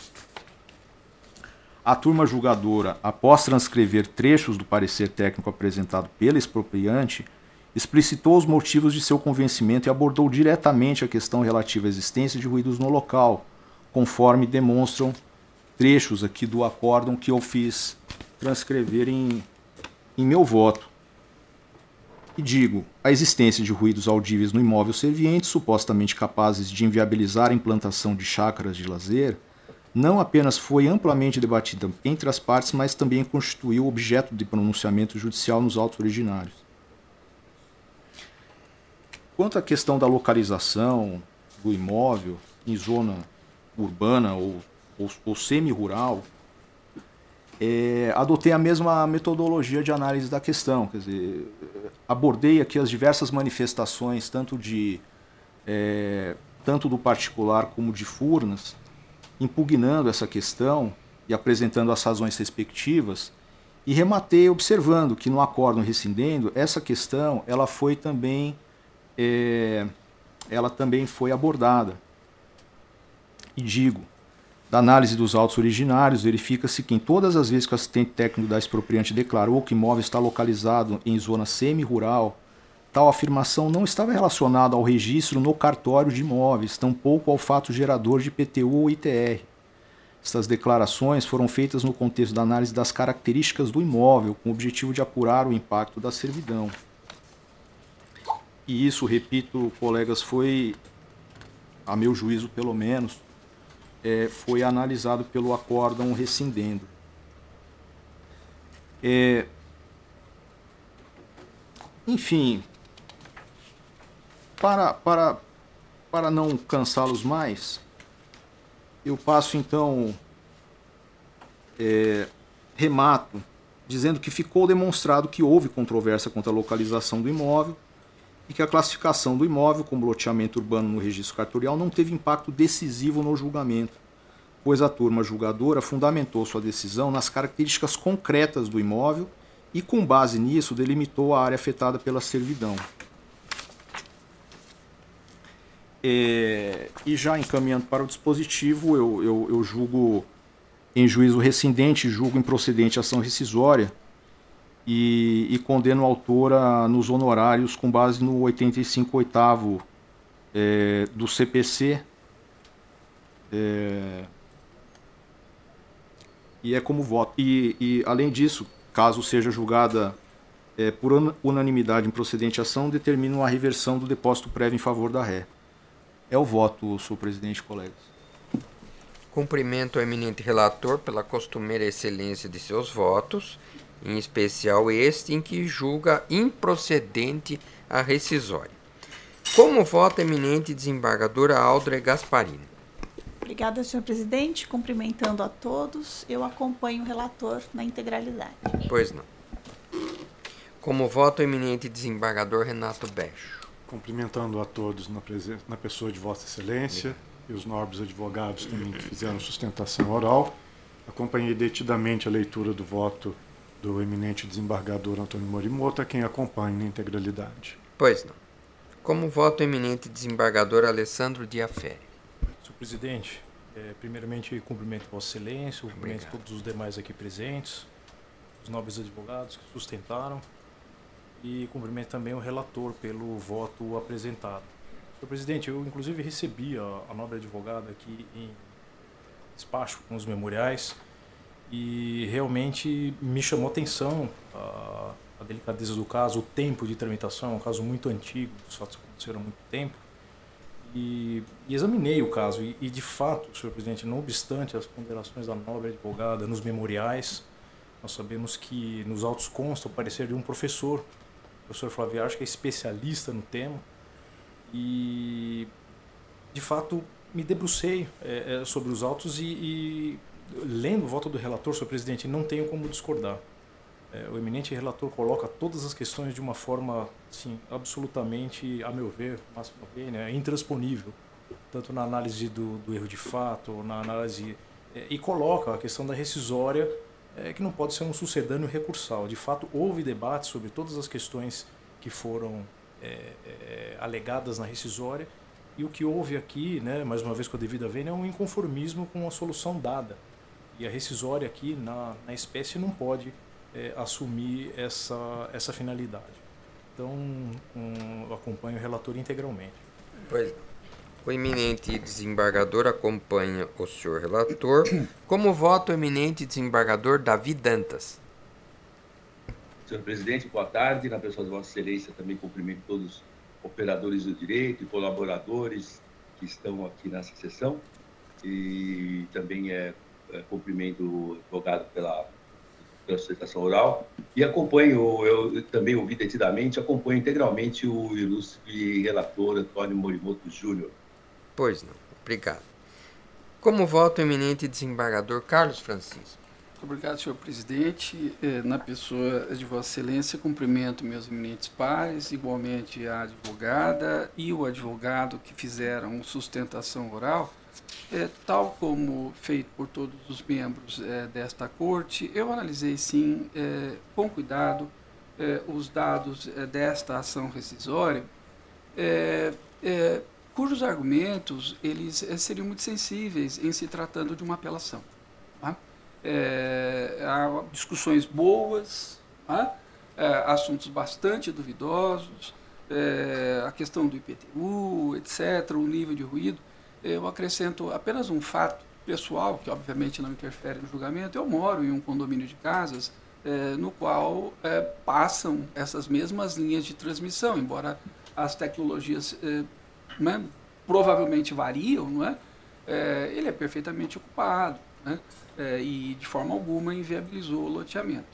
A turma julgadora, após transcrever trechos do parecer técnico apresentado pela expropriante, explicitou os motivos de seu convencimento e abordou diretamente a questão relativa à existência de ruídos no local, conforme demonstram trechos aqui do acórdão que eu fiz transcrever em meu voto. E digo, a existência de ruídos audíveis no imóvel serviente, supostamente capazes de inviabilizar a implantação de chácaras de lazer, não apenas foi amplamente debatida entre as partes, mas também constituiu objeto de pronunciamento judicial nos autos originários. Quanto à questão da localização do imóvel em zona urbana ou semi-rural, adotei a mesma metodologia de análise da questão, quer dizer, abordei aqui as diversas manifestações, tanto do particular como de Furnas, impugnando essa questão e apresentando as razões respectivas, e rematei observando que no acórdão rescindendo, essa questão ela também foi abordada. E digo, da análise dos autos originários, verifica-se que em todas as vezes que o assistente técnico da expropriante declarou que o imóvel está localizado em zona semi-rural, tal afirmação não estava relacionada ao registro no cartório de imóveis, tampouco ao fato gerador de IPTU ou ITR. Estas declarações foram feitas no contexto da análise das características do imóvel, com o objetivo de apurar o impacto da servidão. E isso, repito, colegas, foi, a meu juízo pelo menos, foi analisado pelo acórdão rescindendo. Enfim, para não cansá-los mais, eu passo então, remato, dizendo que ficou demonstrado que houve controvérsia quanto à localização do imóvel e que a classificação do imóvel como loteamento urbano no registro cartorial não teve impacto decisivo no julgamento, pois a turma julgadora fundamentou sua decisão nas características concretas do imóvel e, com base nisso, delimitou a área afetada pela servidão. E já encaminhando para o dispositivo, eu julgo em juízo rescindente, julgo improcedente a ação rescisória e condeno a autora nos honorários com base no 85º do CPC. E é como voto. E além disso, caso seja julgada por unanimidade improcedente a ação, determino a reversão do depósito prévio em favor da ré. É o voto, senhor presidente e colegas. Cumprimento ao eminente relator pela costumeira excelência de seus votos, em especial este em que julga improcedente a rescisória. Como vota a eminente desembargadora Aldre Gasparini? Obrigada, senhor presidente. Cumprimentando a todos, eu acompanho o relator na integralidade. Pois não. Como vota o eminente desembargador Renato Becho? Cumprimentando a todos na pessoa de Vossa Excelência e os nobres advogados também que fizeram sustentação oral. Acompanhei detidamente a leitura do voto do eminente desembargador Antônio Morimoto, a quem acompanho na integralidade. Pois não. Como vota o eminente desembargador Alessandro Diaferi? Senhor presidente, primeiramente cumprimento Vossa Excelência, cumprimento todos os demais aqui presentes, os nobres advogados que sustentaram, e cumprimento também o relator pelo voto apresentado. Senhor presidente, eu inclusive recebi a nobre advogada aqui em despacho com os memoriais e realmente me chamou a atenção a delicadeza do caso, o tempo de tramitação, é um caso muito antigo, os fatos aconteceram há muito tempo. E examinei o caso e de fato, senhor presidente, não obstante as ponderações da nobre advogada nos memoriais, nós sabemos que nos autos consta o parecer de um professor, o professor Flávio Arce, que é especialista no tema, e de fato me debrucei sobre os autos e lendo o voto do relator, senhor presidente, não tenho como discordar. O eminente relator coloca todas as questões de uma forma, assim, absolutamente, a meu ver, intransponível, tanto na análise do erro de fato, na análise e coloca a questão da rescisória, que não pode ser um sucedâneo recursal. De fato, houve debate sobre todas as questões que foram alegadas na rescisória, e o que houve aqui, né, mais uma vez com a devida vênia, é um inconformismo com a solução dada. E a rescisória aqui, na espécie, não pode assumir essa finalidade. Então, eu acompanho o relator integralmente. Pois não. O eminente desembargador acompanha o senhor relator. Como vota o eminente desembargador Davi Dantas? Senhor presidente, boa tarde. Na pessoa de Vossa Excelência, também cumprimento todos os operadores do direito e colaboradores que estão aqui nessa sessão. E também cumprimento o advogado pela sustentação oral. E acompanho, eu também ouvi detidamente, acompanho integralmente o ilustre relator Antônio Morimoto Júnior. Pois não. Obrigado. Como vota o eminente desembargador Carlos Francisco? Obrigado, senhor presidente. Na pessoa de Vossa Excelência, cumprimento meus eminentes pares, igualmente a advogada e o advogado que fizeram sustentação oral. Tal como feito por todos os membros desta corte, eu analisei sim, com cuidado, os dados desta ação rescisória, cujos argumentos eles seriam muito sensíveis em se tratando de uma apelação. Tá? Há discussões boas, tá? Assuntos bastante duvidosos, a questão do IPTU, etc., o nível de ruído. Eu acrescento apenas um fato pessoal, que obviamente não interfere no julgamento. Eu moro em um condomínio de casas no qual passam essas mesmas linhas de transmissão, embora as tecnologias provavelmente variam, não é? ele é perfeitamente ocupado, né? E de forma alguma inviabilizou o loteamento.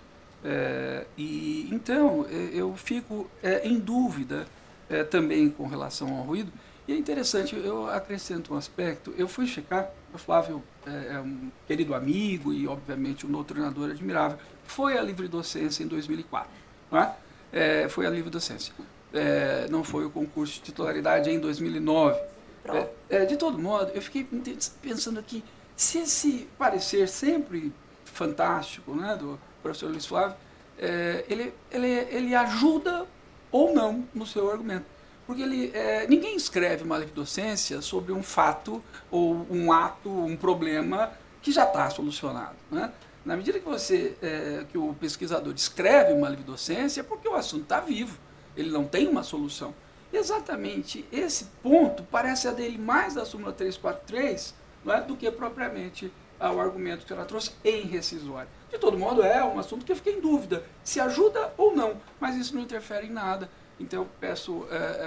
Então, eu fico em dúvida também com relação ao ruído. E é interessante, eu acrescento um aspecto. Eu fui checar, o Flávio é um querido amigo e, obviamente, um doutrinador admirável. Foi a livre docência em 2004. Não é? Foi a livre docência. Não foi o concurso de titularidade em 2009. De todo modo, eu fiquei pensando aqui, se esse parecer sempre fantástico, né, do professor Luiz Flávio, ele ajuda ou não no seu argumento. Porque ninguém escreve uma livre docência sobre um fato ou um ato, um problema que já está solucionado, né? Na medida que o pesquisador escreve uma livre docência, é porque o assunto está vivo, ele não tem uma solução. Exatamente esse ponto parece aderir mais à súmula 343, não é, do que propriamente ao argumento que ela trouxe em rescisória. De todo modo, é um assunto que eu fiquei em dúvida se ajuda ou não, mas isso não interfere em nada. Então, eu peço,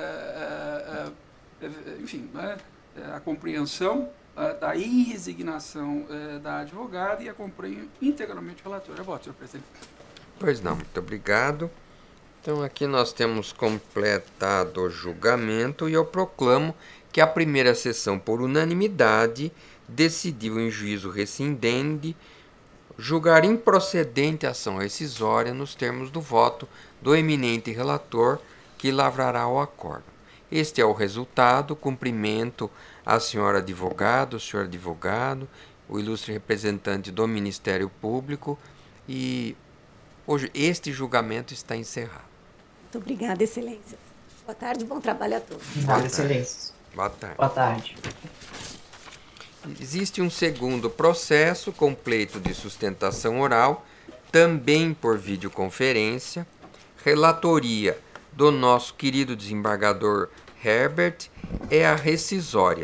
enfim, a compreensão da irresignação da advogada e acompanho integralmente o relator. Eu voto, senhor presidente. Pois não, muito obrigado. Então, aqui nós temos completado o julgamento e eu proclamo que a primeira sessão, por unanimidade, decidiu em juízo rescindente julgar improcedente a ação rescisória nos termos do voto do eminente relator que lavrará o acórdão. Este é o resultado. Cumprimento a senhora advogado, o senhor advogado, o ilustre representante do Ministério Público, e hoje este julgamento está encerrado. Muito obrigada, Excelência. Boa tarde, bom trabalho a todos. Obrigado, Excelência. Boa tarde. Boa tarde. Existe um segundo processo com pleito de sustentação oral, também por videoconferência, relatoria do nosso querido desembargador Herbert, é a rescisória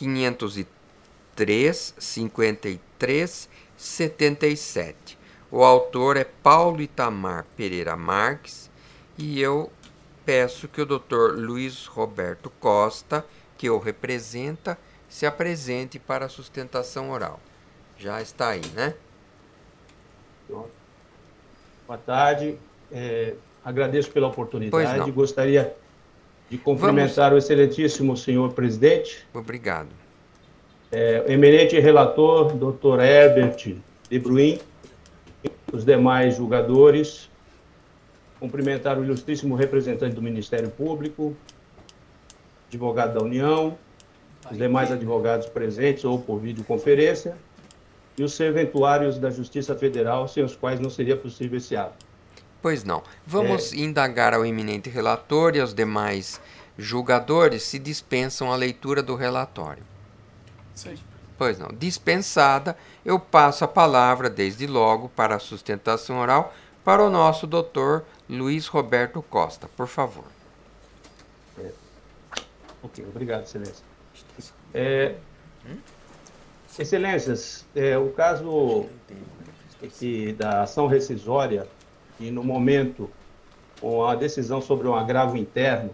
503, 53, 77. O autor é Paulo Itamar Pereira Marques e eu peço que o Dr. Luiz Roberto Costa, que o representa, se apresente para a sustentação oral. Já está aí, né? Boa tarde. Agradeço pela oportunidade. Gostaria de cumprimentar o excelentíssimo senhor presidente. Obrigado. Eminente relator, Dr. Herbert de Bruin, os demais julgadores. Cumprimentar o ilustríssimo representante do Ministério Público, advogado da União, os demais advogados presentes ou por videoconferência, e os serventuários da Justiça Federal, sem os quais não seria possível esse ato. Pois não. Vamos indagar ao eminente relator e aos demais julgadores se dispensam a leitura do relatório. Sim. Pois não. Dispensada, eu passo a palavra, desde logo, para a sustentação oral, para o nosso doutor Luiz Roberto Costa. Por favor. Ok, obrigado, Excelência. Excelências, o caso da ação rescisória, e no momento com a decisão sobre um agravo interno,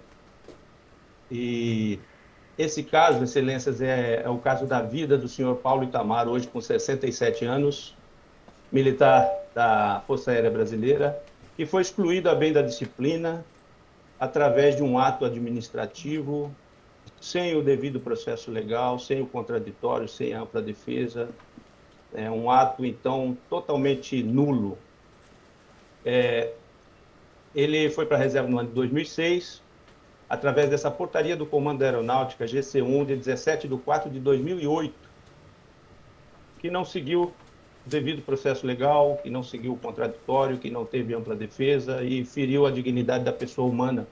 e esse caso, Excelências, é o caso da vida do senhor Paulo Itamar, hoje com 67 anos, militar da Força Aérea Brasileira, que foi excluído a bem da disciplina através de um ato administrativo, sem o devido processo legal, sem o contraditório, sem a ampla defesa. É um ato, então, totalmente nulo. Ele foi para a reserva no ano de 2006, através dessa portaria do Comando da Aeronáutica, GC1, de 17 de 4 de 2008, que não seguiu o devido processo legal, que não seguiu o contraditório, que não teve ampla defesa e feriu a dignidade da pessoa humana.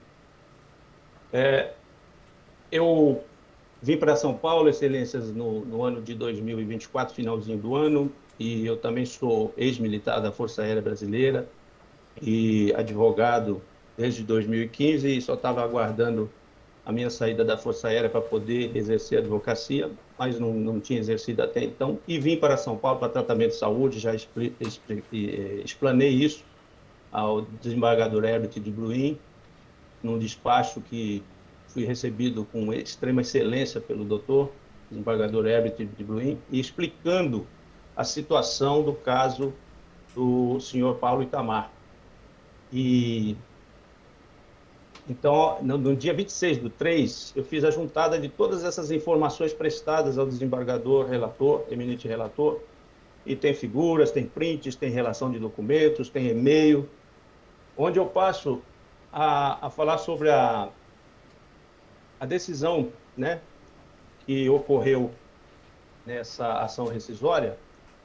Eu vim para São Paulo, Excelências, no ano de 2024, finalzinho do ano, e eu também sou ex-militar da Força Aérea Brasileira e advogado desde 2015, e só estava aguardando a minha saída da Força Aérea para poder exercer a advocacia, mas não tinha exercido até então, e vim para São Paulo para tratamento de saúde. Já explanei isso ao desembargador Herbert de Bruin, num despacho que fui recebido com extrema excelência pelo doutor, desembargador Herbert de Bruyn, explicando a situação do caso do senhor Paulo Itamar. E então, no dia 26/3, eu fiz a juntada de todas essas informações prestadas ao desembargador relator, eminente relator, e tem figuras, tem prints, tem relação de documentos, tem e-mail, onde eu passo a falar sobre a decisão, né, que ocorreu nessa ação rescisória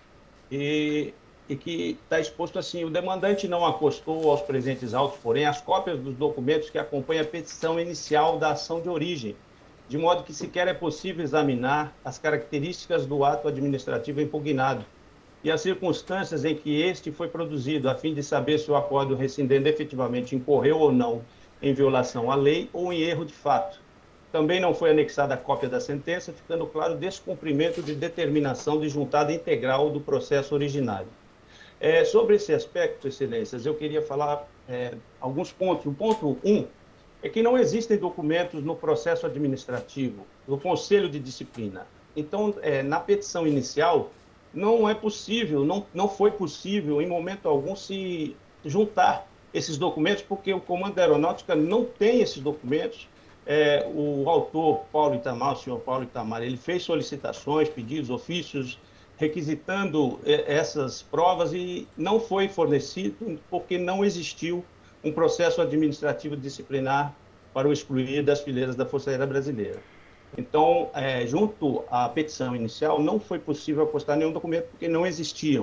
e que está exposto assim: o demandante não acostou aos presentes autos, porém, as cópias dos documentos que acompanham a petição inicial da ação de origem, de modo que sequer é possível examinar as características do ato administrativo impugnado e as circunstâncias em que este foi produzido, a fim de saber se o acórdão rescindente efetivamente incorreu ou não em violação à lei ou em erro de fato. Também não foi anexada a cópia da sentença, ficando claro o descumprimento de determinação de juntada integral do processo originário. Sobre esse aspecto, excelências, eu queria falar alguns pontos. O ponto 1 é que não existem documentos no processo administrativo do Conselho de Disciplina. Então, na petição inicial, não é possível, não foi possível, em momento algum, se juntar esses documentos, porque o Comando da Aeronáutica não tem esses documentos. O autor, Paulo Itamar, o senhor Paulo Itamar, ele fez solicitações, pedidos, ofícios, requisitando essas provas e não foi fornecido porque não existiu um processo administrativo disciplinar para o excluir das fileiras da Força Aérea Brasileira. Então, junto à petição inicial, não foi possível apostar nenhum documento porque não existiam.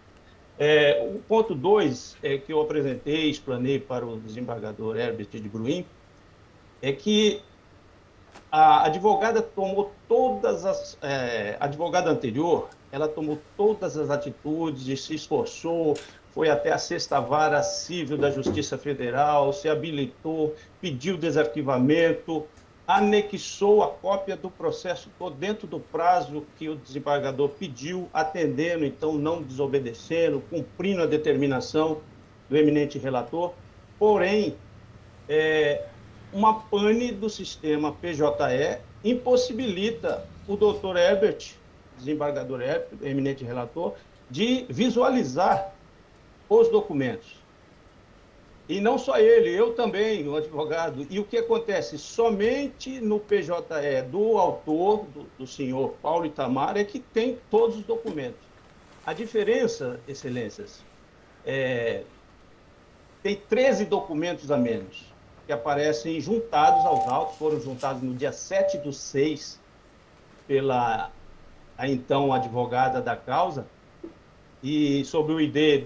O ponto 2 que eu apresentei, explanei para o desembargador Herbert de Bruyn, é que a advogada tomou todas as... a advogada anterior, ela tomou todas as atitudes e se esforçou, foi até a 6ª Vara Civil da Justiça Federal, se habilitou, pediu desarquivamento, anexou a cópia do processo todo dentro do prazo que o desembargador pediu, atendendo, então, não desobedecendo, cumprindo a determinação do eminente relator. Porém, uma pane do sistema PJE impossibilita o doutor Herbert, desembargador Herbert, eminente relator, de visualizar os documentos. E não só ele, eu também, o advogado. E o que acontece? Somente no PJE do autor, do senhor Paulo Itamar, é que tem todos os documentos. A diferença, excelências, tem 13 documentos a menos, que aparecem juntados aos autos, foram juntados no dia 7/6 pela a então advogada da causa, e sobre o ID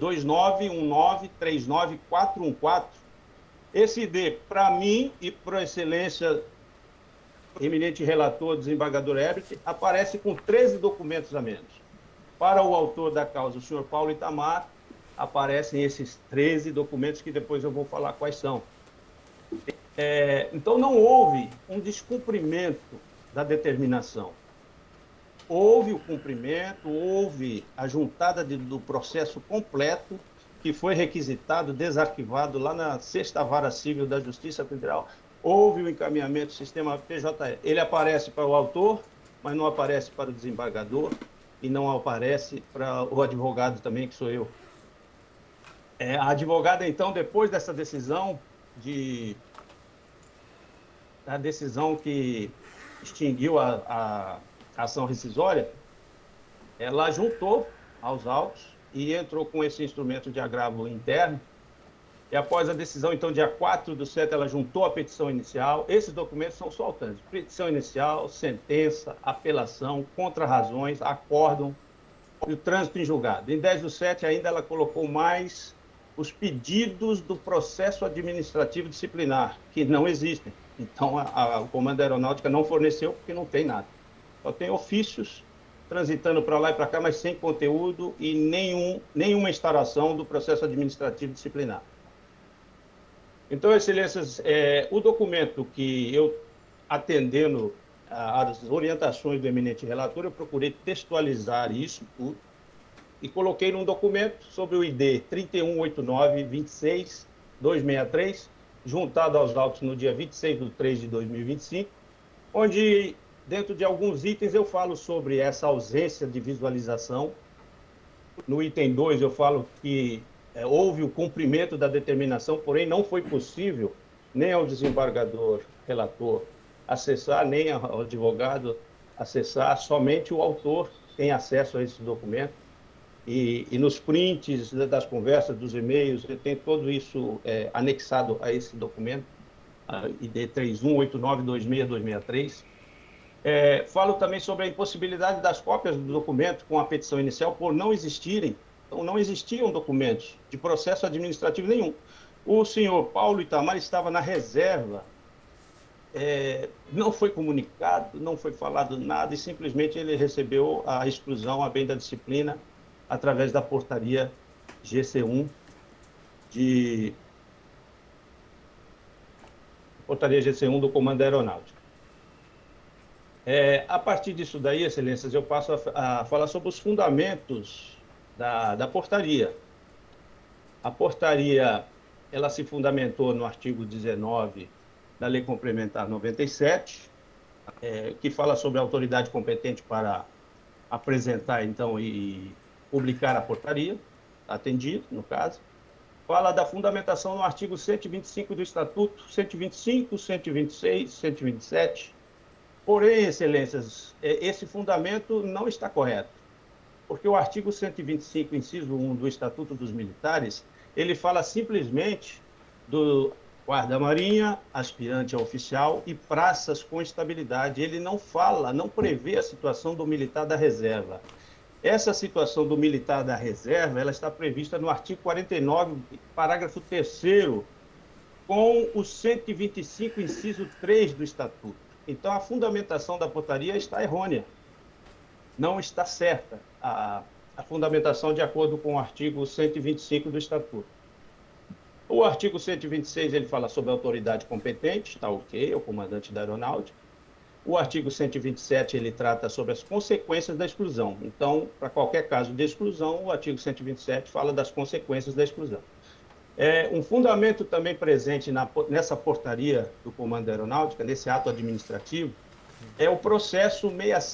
291939414. Esse ID, para mim e para a excelência eminente relator, desembargador Herbert, aparece com 13 documentos a menos. Para o autor da causa, o senhor Paulo Itamar, aparecem esses 13 documentos que depois eu vou falar quais são. Então, não houve um descumprimento da determinação. Houve o cumprimento, houve a juntada do processo completo, que foi requisitado, desarquivado lá na 6ª Vara Civil da Justiça Federal. Houve o encaminhamento do sistema PJE. Ele aparece para o autor, mas não aparece para o desembargador e não aparece para o advogado também, que sou eu. A advogada, então, depois dessa decisão, a decisão que extinguiu a ação rescisória, ela juntou aos autos e entrou com esse instrumento de agravo interno. E após a decisão, então, dia 4/7, ela juntou a petição inicial. Esses documentos são soltantes: petição inicial, sentença, apelação, contrarrazões, acórdão e o trânsito em julgado. Em 10/7, ainda ela colocou mais os pedidos do processo administrativo disciplinar, que não existem. Então, o Comando da Aeronáutica não forneceu porque não tem nada. Só tem ofícios transitando para lá e para cá, mas sem conteúdo e nenhuma instauração do processo administrativo disciplinar. Então, excelências, o documento que eu, atendendo às orientações do eminente relator, eu procurei textualizar isso tudo e coloquei num documento sobre o ID 3189-26-263, juntado aos autos no dia 26/3/2025, onde dentro de alguns itens eu falo sobre essa ausência de visualização. No item 2 eu falo que houve o cumprimento da determinação, porém não foi possível nem ao desembargador relator acessar, nem ao advogado acessar, somente o autor tem acesso a esse documento. E nos prints das conversas, dos e-mails, tem tudo isso anexado a esse documento, ID 318926-263. Falo também sobre a impossibilidade das cópias do documento com a petição inicial por não existirem. Então, não existiam documentos de processo administrativo nenhum. O senhor Paulo Itamar estava na reserva, não foi comunicado, não foi falado nada, e simplesmente ele recebeu a exclusão a bem da disciplina através da portaria GC1 do Comando Aeronáutico. A partir disso daí, excelências, eu passo a falar sobre os fundamentos da portaria. A portaria, ela se fundamentou no artigo 19 da Lei Complementar 97, que fala sobre a autoridade competente para apresentar, então, e publicar a portaria, atendido, no caso. Fala da fundamentação no artigo 125 do Estatuto, 125, 126, 127. Porém, excelências, esse fundamento não está correto, porque o artigo 125, inciso 1 do Estatuto dos Militares, ele fala simplesmente do guarda-marinha, aspirante a oficial e praças com estabilidade. Ele não fala, não prevê a situação do militar da reserva. Essa situação do militar da reserva, ela está prevista no artigo 49, parágrafo 3º, com o 125, inciso 3 do Estatuto. Então, a fundamentação da portaria está errônea, não está certa a fundamentação de acordo com o artigo 125 do Estatuto. O artigo 126, ele fala sobre a autoridade competente, está ok, é o comandante da aeronáutica. O artigo 127, ele trata sobre as consequências da exclusão. Então, para qualquer caso de exclusão, o artigo 127 fala das consequências da exclusão. Um fundamento também presente nessa portaria do Comando da Aeronáutica, nesse ato administrativo, é o processo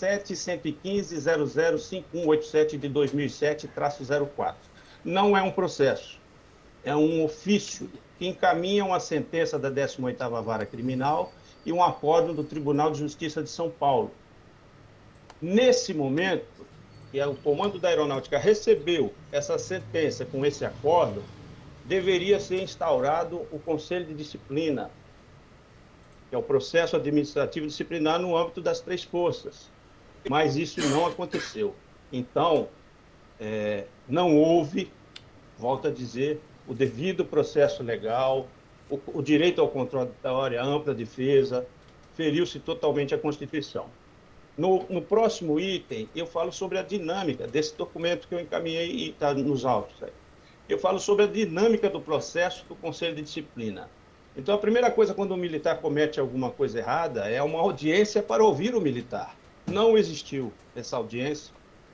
67.115.005187 de 2007-04. Não é um processo, é um ofício que encaminha uma sentença da 18ª Vara Criminal e um acórdão do Tribunal de Justiça de São Paulo. Nesse momento, que o Comando da Aeronáutica recebeu essa sentença com esse acórdão, deveria ser instaurado o Conselho de Disciplina, que é o processo administrativo disciplinar no âmbito das 3 forças. Mas isso não aconteceu. Então, não houve, volto a dizer, o devido processo legal, o direito ao contraditório, a ampla defesa, feriu-se totalmente a Constituição. No próximo item, eu falo sobre a dinâmica desse documento que eu encaminhei e está nos autos. Eu falo sobre a dinâmica do processo do Conselho de Disciplina. Então, a primeira coisa, quando o militar comete alguma coisa errada, é uma audiência para ouvir o militar. Não existiu essa audiência.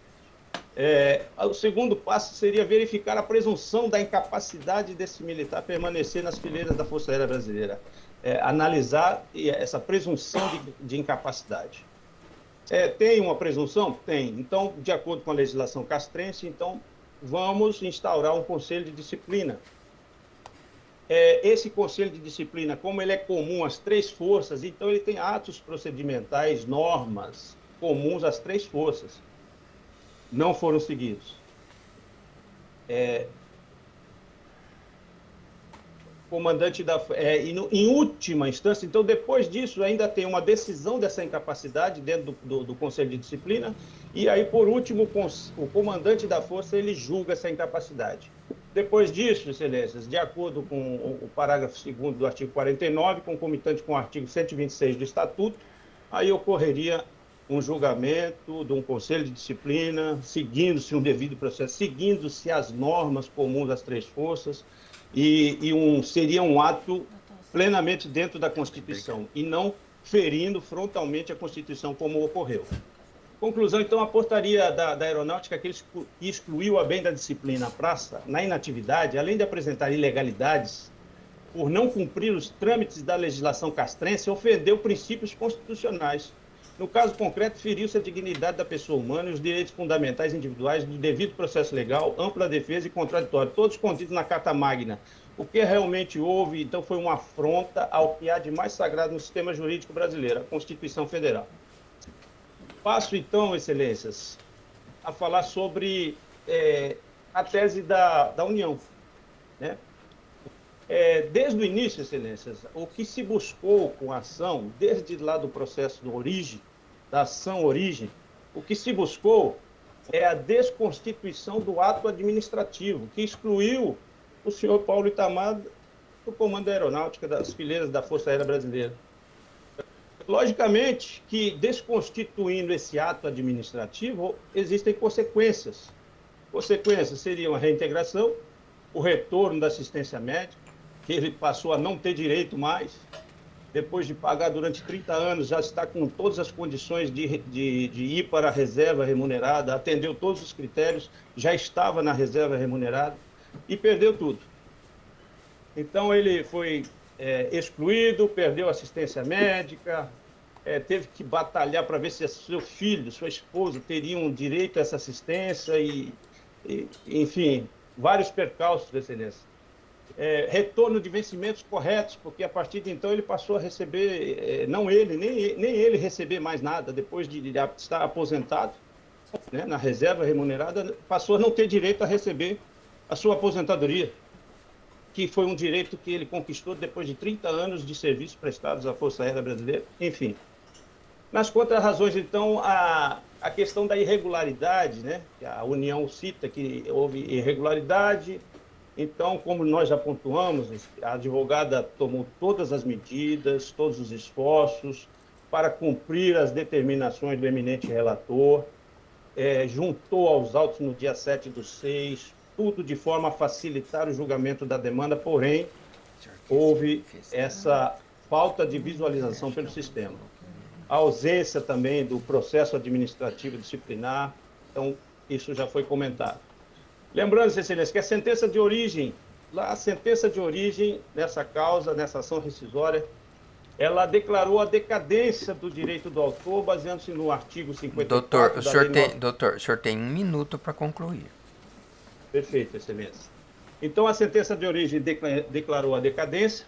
O segundo passo seria verificar a presunção da incapacidade desse militar permanecer nas fileiras da Força Aérea Brasileira. Analisar essa presunção de incapacidade. Tem uma presunção? Tem. Então, de acordo com a legislação castrense, então, vamos instaurar um conselho de disciplina. Esse conselho de disciplina, como ele é comum às 3 forças, então ele tem atos procedimentais, normas comuns às 3 forças. Não foram seguidos. Comandante em última instância, então depois disso ainda tem uma decisão dessa incapacidade dentro do Conselho de Disciplina, e aí por último o comandante da força ele julga essa incapacidade. Depois disso, excelências, de acordo com o parágrafo 2º do artigo 49, concomitante com o artigo 126 do Estatuto, aí ocorreria um julgamento de um Conselho de Disciplina, seguindo-se um devido processo, seguindo-se as normas comuns das 3 forças, seria um ato plenamente dentro da Constituição e não ferindo frontalmente a Constituição como ocorreu. Conclusão, então, a portaria da Aeronáutica que excluiu a bem da disciplina a praça na inatividade, além de apresentar ilegalidades por não cumprir os trâmites da legislação castrense, ofendeu princípios constitucionais. No caso concreto, feriu-se a dignidade da pessoa humana e os direitos fundamentais individuais do devido processo legal, ampla defesa e contraditório, todos contidos na Carta Magna. O que realmente houve, então, foi uma afronta ao que há de mais sagrado no sistema jurídico brasileiro, a Constituição Federal. Passo, então, excelências, a falar sobre a tese da União, né? Desde o início, excelências, o que se buscou com a ação, desde lá do processo de origem, da ação origem, o que se buscou é a desconstituição do ato administrativo, que excluiu o senhor Paulo Itamar do Comando da Aeronáutica das fileiras da Força Aérea Brasileira. Logicamente que, desconstituindo esse ato administrativo, existem consequências. Consequências seriam a reintegração, o retorno da assistência médica, que ele passou a não ter direito mais, depois de pagar durante 30 anos, já está com todas as condições de ir para a reserva remunerada, atendeu todos os critérios, já estava na reserva remunerada e perdeu tudo. Então, ele foi excluído, perdeu assistência médica, teve que batalhar para ver se seu filho, sua esposa, teriam direito a essa assistência enfim, vários percalços, excelência. Retorno de vencimentos corretos, porque a partir de então ele passou a receber, não ele, nem ele receber mais nada, depois de estar aposentado, né, na reserva remunerada, passou a não ter direito a receber a sua aposentadoria, que foi um direito que ele conquistou depois de 30 anos de serviços prestados à Força Aérea Brasileira, enfim. Nas contrarrazões, então, a questão da irregularidade, né, que a União cita que houve irregularidade. Então, como nós já pontuamos, a advogada tomou todas as medidas, todos os esforços para cumprir as determinações do eminente relator, juntou aos autos no dia 7/6, tudo de forma a facilitar o julgamento da demanda, porém, houve essa falta de visualização pelo sistema. A ausência também do processo administrativo disciplinar, então, isso já foi comentado. Lembrando, excelência, que a sentença de origem, nessa causa, nessa ação rescisória, ela declarou a decadência do direito do autor, baseando-se no artigo 54 Doutor, o senhor tem 1 minuto para concluir. Perfeito, excelência. Então, a sentença de origem declarou a decadência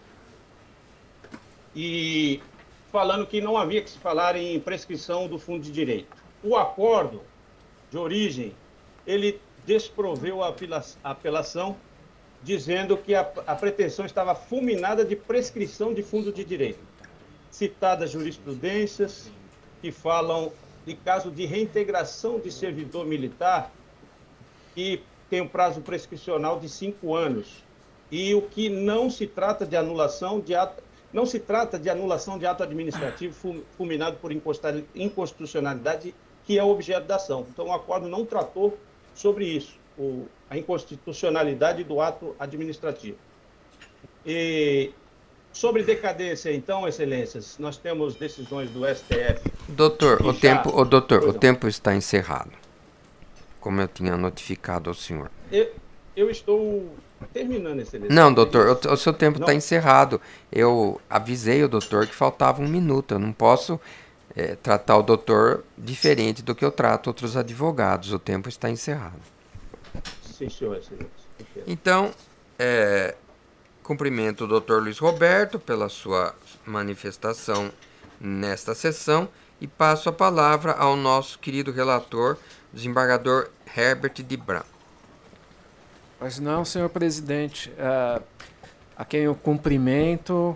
e falando que não havia que se falar em prescrição do fundo de direito. O acordo de origem, ele desproveu a apelação, dizendo que a pretensão estava fulminada de prescrição de fundo de direito. Citadas jurisprudências que falam de caso de reintegração de servidor militar que tem um prazo prescricional de 5 anos. E o que não se trata de anulação de ato, não se trata de anulação de ato administrativo fulminado por inconstitucionalidade, que é o objeto da ação. Então, o acordo não tratou sobre isso, a inconstitucionalidade do ato administrativo. E sobre decadência, então, excelências, nós temos decisões do STF. Doutor, o tempo está encerrado, como eu tinha notificado ao senhor. Eu estou terminando, excelência. Não, doutor, o seu tempo está encerrado. Eu avisei o doutor que faltava 1 minuto. Eu não posso tratar o doutor diferente do que eu trato outros advogados. O tempo está encerrado. Sim, senhor, excelência. Então, cumprimento o doutor Luiz Roberto pela sua manifestação nesta sessão e passo a palavra ao nosso querido relator, desembargador Herbert de Branco. Pois não, senhor presidente, a quem eu cumprimento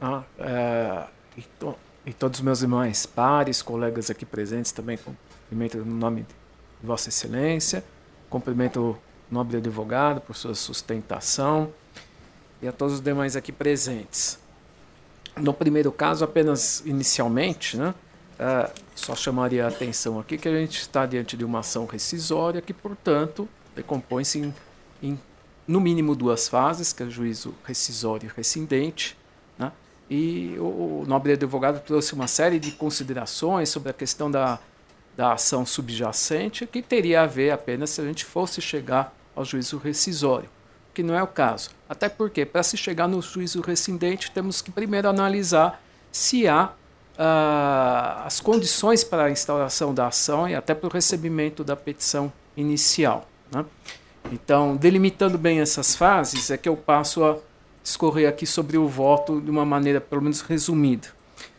e todos os meus irmãos pares, colegas aqui presentes também cumprimento no nome de Vossa Excelência, cumprimento o nobre advogado por sua sustentação e a todos os demais aqui presentes. No primeiro caso, apenas inicialmente, né, só chamaria a atenção aqui que a gente está diante de uma ação rescisória que, portanto, decompõe-se em no mínimo 2 fases, que é o juízo rescisório e rescindente, né? E o nobre advogado trouxe uma série de considerações sobre a questão da ação subjacente, que teria a ver apenas se a gente fosse chegar ao juízo rescisório, que não é o caso. Até porque, para se chegar no juízo rescindente, temos que primeiro analisar se há as condições para a instauração da ação e até para o recebimento da petição inicial, né? Então, delimitando bem essas fases, é que eu passo a discorrer aqui sobre o voto de uma maneira, pelo menos, resumida.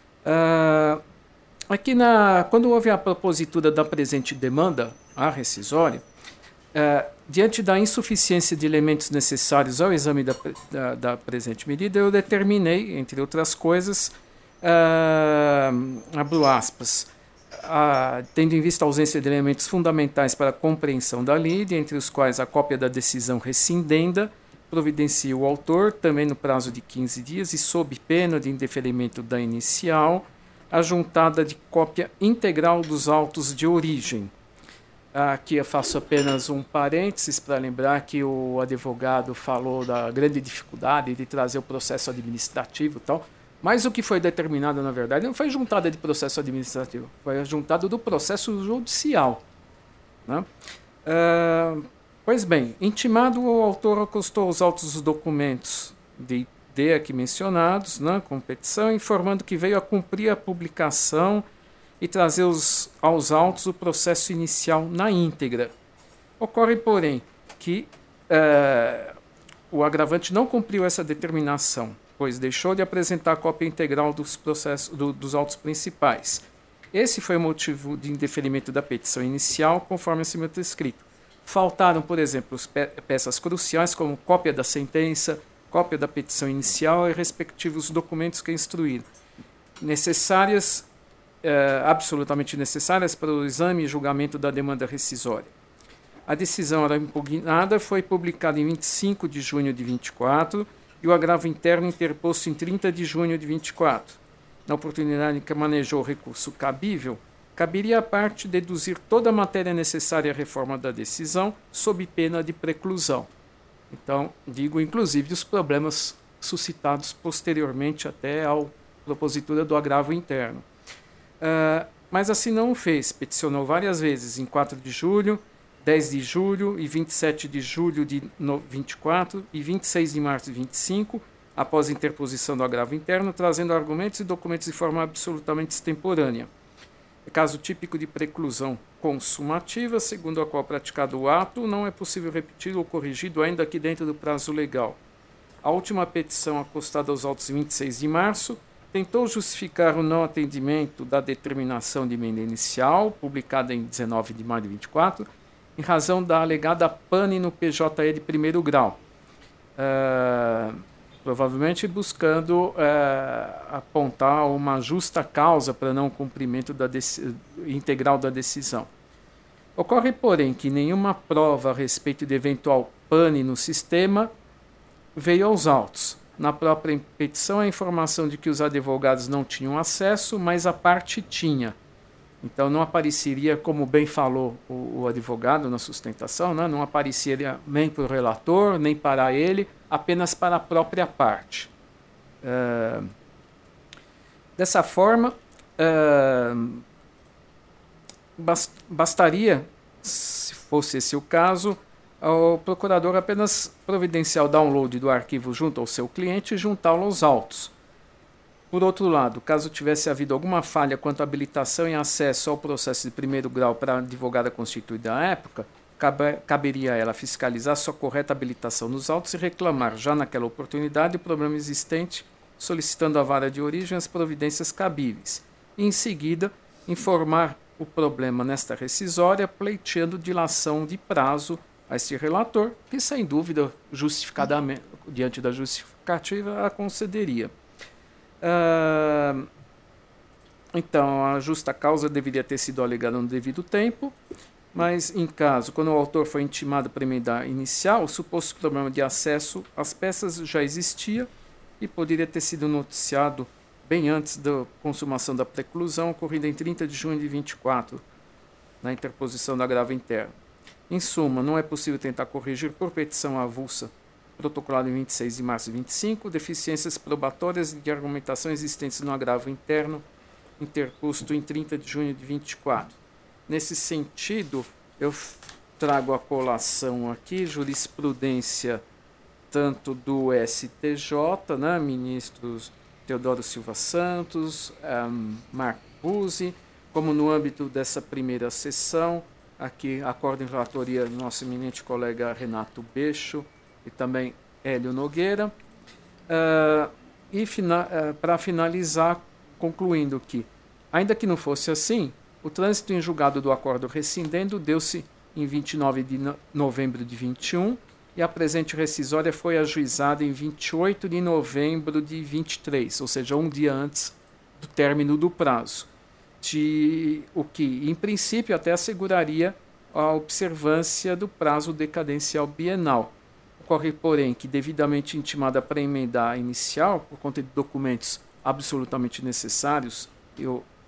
Aqui, quando houve a propositura da presente demanda, a rescisória, diante da insuficiência de elementos necessários ao exame da presente medida, eu determinei, entre outras coisas, abro aspas, tendo em vista a ausência de elementos fundamentais para a compreensão da lide, entre os quais a cópia da decisão rescindenda, providencia o autor, também no prazo de 15 dias e sob pena de indeferimento da inicial, a juntada de cópia integral dos autos de origem. Aqui eu faço apenas um parênteses para lembrar que o advogado falou da grande dificuldade de trazer o processo administrativo e tal, mas o que foi determinado, na verdade, não foi juntada de processo administrativo, foi a juntada do processo judicial, né? Pois bem, intimado, o autor acostou aos autos os documentos de aqui mencionados, né, com petição, informando que veio a cumprir a publicação e trazer aos autos o processo inicial na íntegra. Ocorre, porém, que o agravante não cumpriu essa determinação, pois deixou de apresentar a cópia integral dos autos principais. Esse foi o motivo de indeferimento da petição inicial, conforme acima descrito. Faltaram, por exemplo, peças cruciais como cópia da sentença, cópia da petição inicial e respectivos documentos que instruíram, absolutamente necessárias para o exame e julgamento da demanda rescisória. A decisão era impugnada, foi publicada em 25 de junho de 24 e o agravo interno interposto em 30 de junho de 24. Na oportunidade em que manejou o recurso cabível, caberia à parte deduzir toda a matéria necessária à reforma da decisão, sob pena de preclusão. Então, digo inclusive os problemas suscitados posteriormente até à propositura do agravo interno. Mas assim não o fez. Peticionou várias vezes em 4 de julho, 10 de julho e 27 de julho de 24 e 26 de março de 25, após a interposição do agravo interno, trazendo argumentos e documentos de forma absolutamente extemporânea. Caso típico de preclusão consumativa, segundo a qual praticado o ato, não é possível repeti-lo ou corrigido ainda aqui dentro do prazo legal. A última petição, acostada aos autos 26 de março, tentou justificar o não atendimento da determinação de emenda inicial, publicada em 19 de maio de 24, em razão da alegada pane no PJE de primeiro grau, provavelmente buscando apontar uma justa causa para não cumprimento integral da decisão. Ocorre, porém, que nenhuma prova a respeito de eventual pane no sistema veio aos autos. Na própria petição, a informação de que os advogados não tinham acesso, mas a parte tinha. Então, não apareceria, como bem falou o advogado na sustentação, né? Não apareceria nem para o relator, nem para ele, apenas para a própria parte. Dessa forma, bastaria, se fosse esse o caso, ao procurador apenas providenciar o download do arquivo junto ao seu cliente e juntá-lo aos autos. Por outro lado, caso tivesse havido alguma falha quanto à habilitação e acesso ao processo de primeiro grau para a advogada constituída à época, caberia a ela fiscalizar sua correta habilitação nos autos e reclamar, já naquela oportunidade, o problema existente, solicitando à vara de origem as providências cabíveis. E, em seguida, informar o problema nesta rescisória, pleiteando dilação de prazo a este relator, que, sem dúvida, justificadamente, diante da justificativa, a concederia. Então, a justa causa deveria ter sido alegada no devido tempo, mas, em caso, quando o autor foi intimado para emenda inicial, o suposto problema de acesso às peças já existia e poderia ter sido noticiado bem antes da consumação da preclusão, ocorrida em 30 de junho de 24, na interposição do agravo interno. Em suma, não é possível tentar corrigir por petição avulsa, protocolado em 26 de março de 25, deficiências probatórias de argumentação existentes no agravo interno, interposto em 30 de junho de 24. Nesse sentido, eu trago a colação aqui, jurisprudência tanto do STJ, né, ministros Teodoro Silva Santos, Marco Buzzi, como no âmbito dessa primeira sessão, aqui acordo em relatoria do nosso eminente colega Renato Beixo e também Hélio Nogueira. Para finalizar, concluindo que, ainda que não fosse assim, o trânsito em julgado do acordo rescindendo deu-se em 29 de novembro de 21 e a presente rescisória foi ajuizada em 28 de novembro de 23, ou seja, um dia antes do término do prazo, o que, em princípio, até asseguraria a observância do prazo decadencial bienal. Ocorre, porém, que devidamente intimada para emendar a inicial, por conta de documentos absolutamente necessários e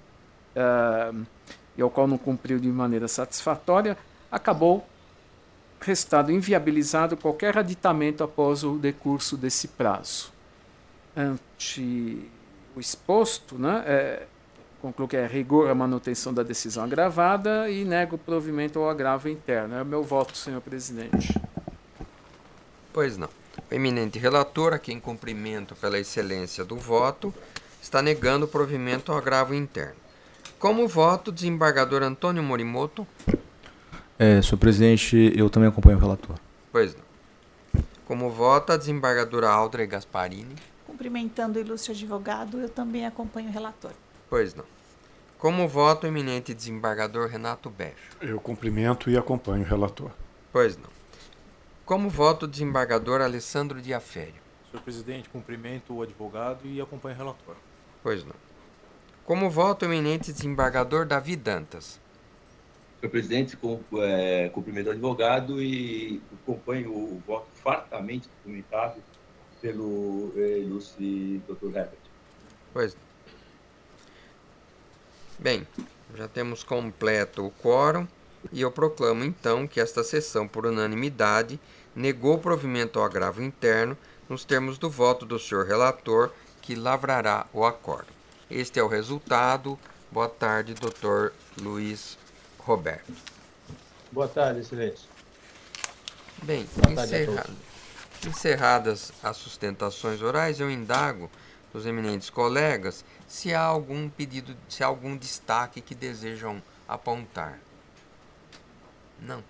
ao qual não cumpriu de maneira satisfatória, acabou restado inviabilizado qualquer aditamento após o decurso desse prazo. Ante o exposto, concluo que é rigor a manutenção da decisão agravada e nego o provimento ao agravo interno. É o meu voto, senhor presidente. Pois não. O eminente relator, a quem cumprimento pela excelência do voto, está negando o provimento ao agravo interno. Como voto, desembargador Antônio Morimoto. Senhor presidente, eu também acompanho o relator. Pois não. Como voto, a desembargadora Aldra Gasparini. Cumprimentando o ilustre advogado, eu também acompanho o relator. Pois não. Como voto, o eminente desembargador Renato Beixo. Eu cumprimento e acompanho o relator. Pois não. Como voto, o desembargador Alessandro Diafério. Senhor presidente, cumprimento o advogado e acompanho o relator. Pois não. Como voto, o eminente desembargador Davi Dantas. Senhor presidente, cumprimento o advogado e acompanho o voto fartamente cumprimentado pelo ilustre Dr. Herbert. Pois não. Bem, já temos completo o quórum e eu proclamo então que esta sessão, por unanimidade, negou o provimento ao agravo interno nos termos do voto do senhor relator, que lavrará o acordo. Este é o resultado. Boa tarde, Dr. Luiz Roberto. Boa tarde, excelência. Bem, encerradas as sustentações orais, eu indago dos eminentes colegas se há algum pedido, se há algum destaque que desejam apontar. Não.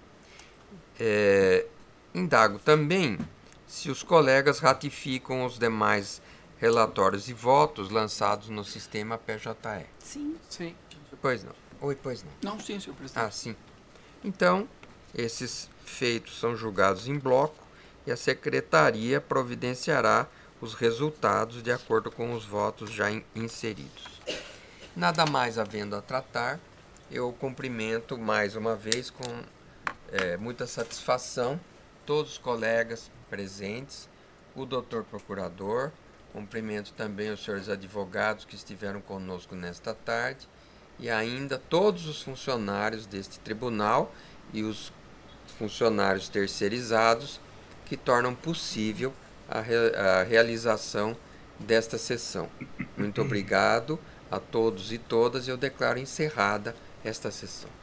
Indago também se os colegas ratificam os demais relatórios e votos lançados no sistema PJE. Sim. Sim. Pois não. Oi, pois não. Não, sim, senhor presidente. Ah, sim. Então, esses feitos são julgados em bloco e a secretaria providenciará os resultados de acordo com os votos já inseridos. Nada mais havendo a tratar, eu cumprimento mais uma vez com muita satisfação todos os colegas presentes, o doutor procurador, cumprimento também os senhores advogados que estiveram conosco nesta tarde e ainda todos os funcionários deste tribunal e os funcionários terceirizados que tornam possível a realização desta sessão. Muito obrigado a todos e todas. Eu declaro encerrada esta sessão.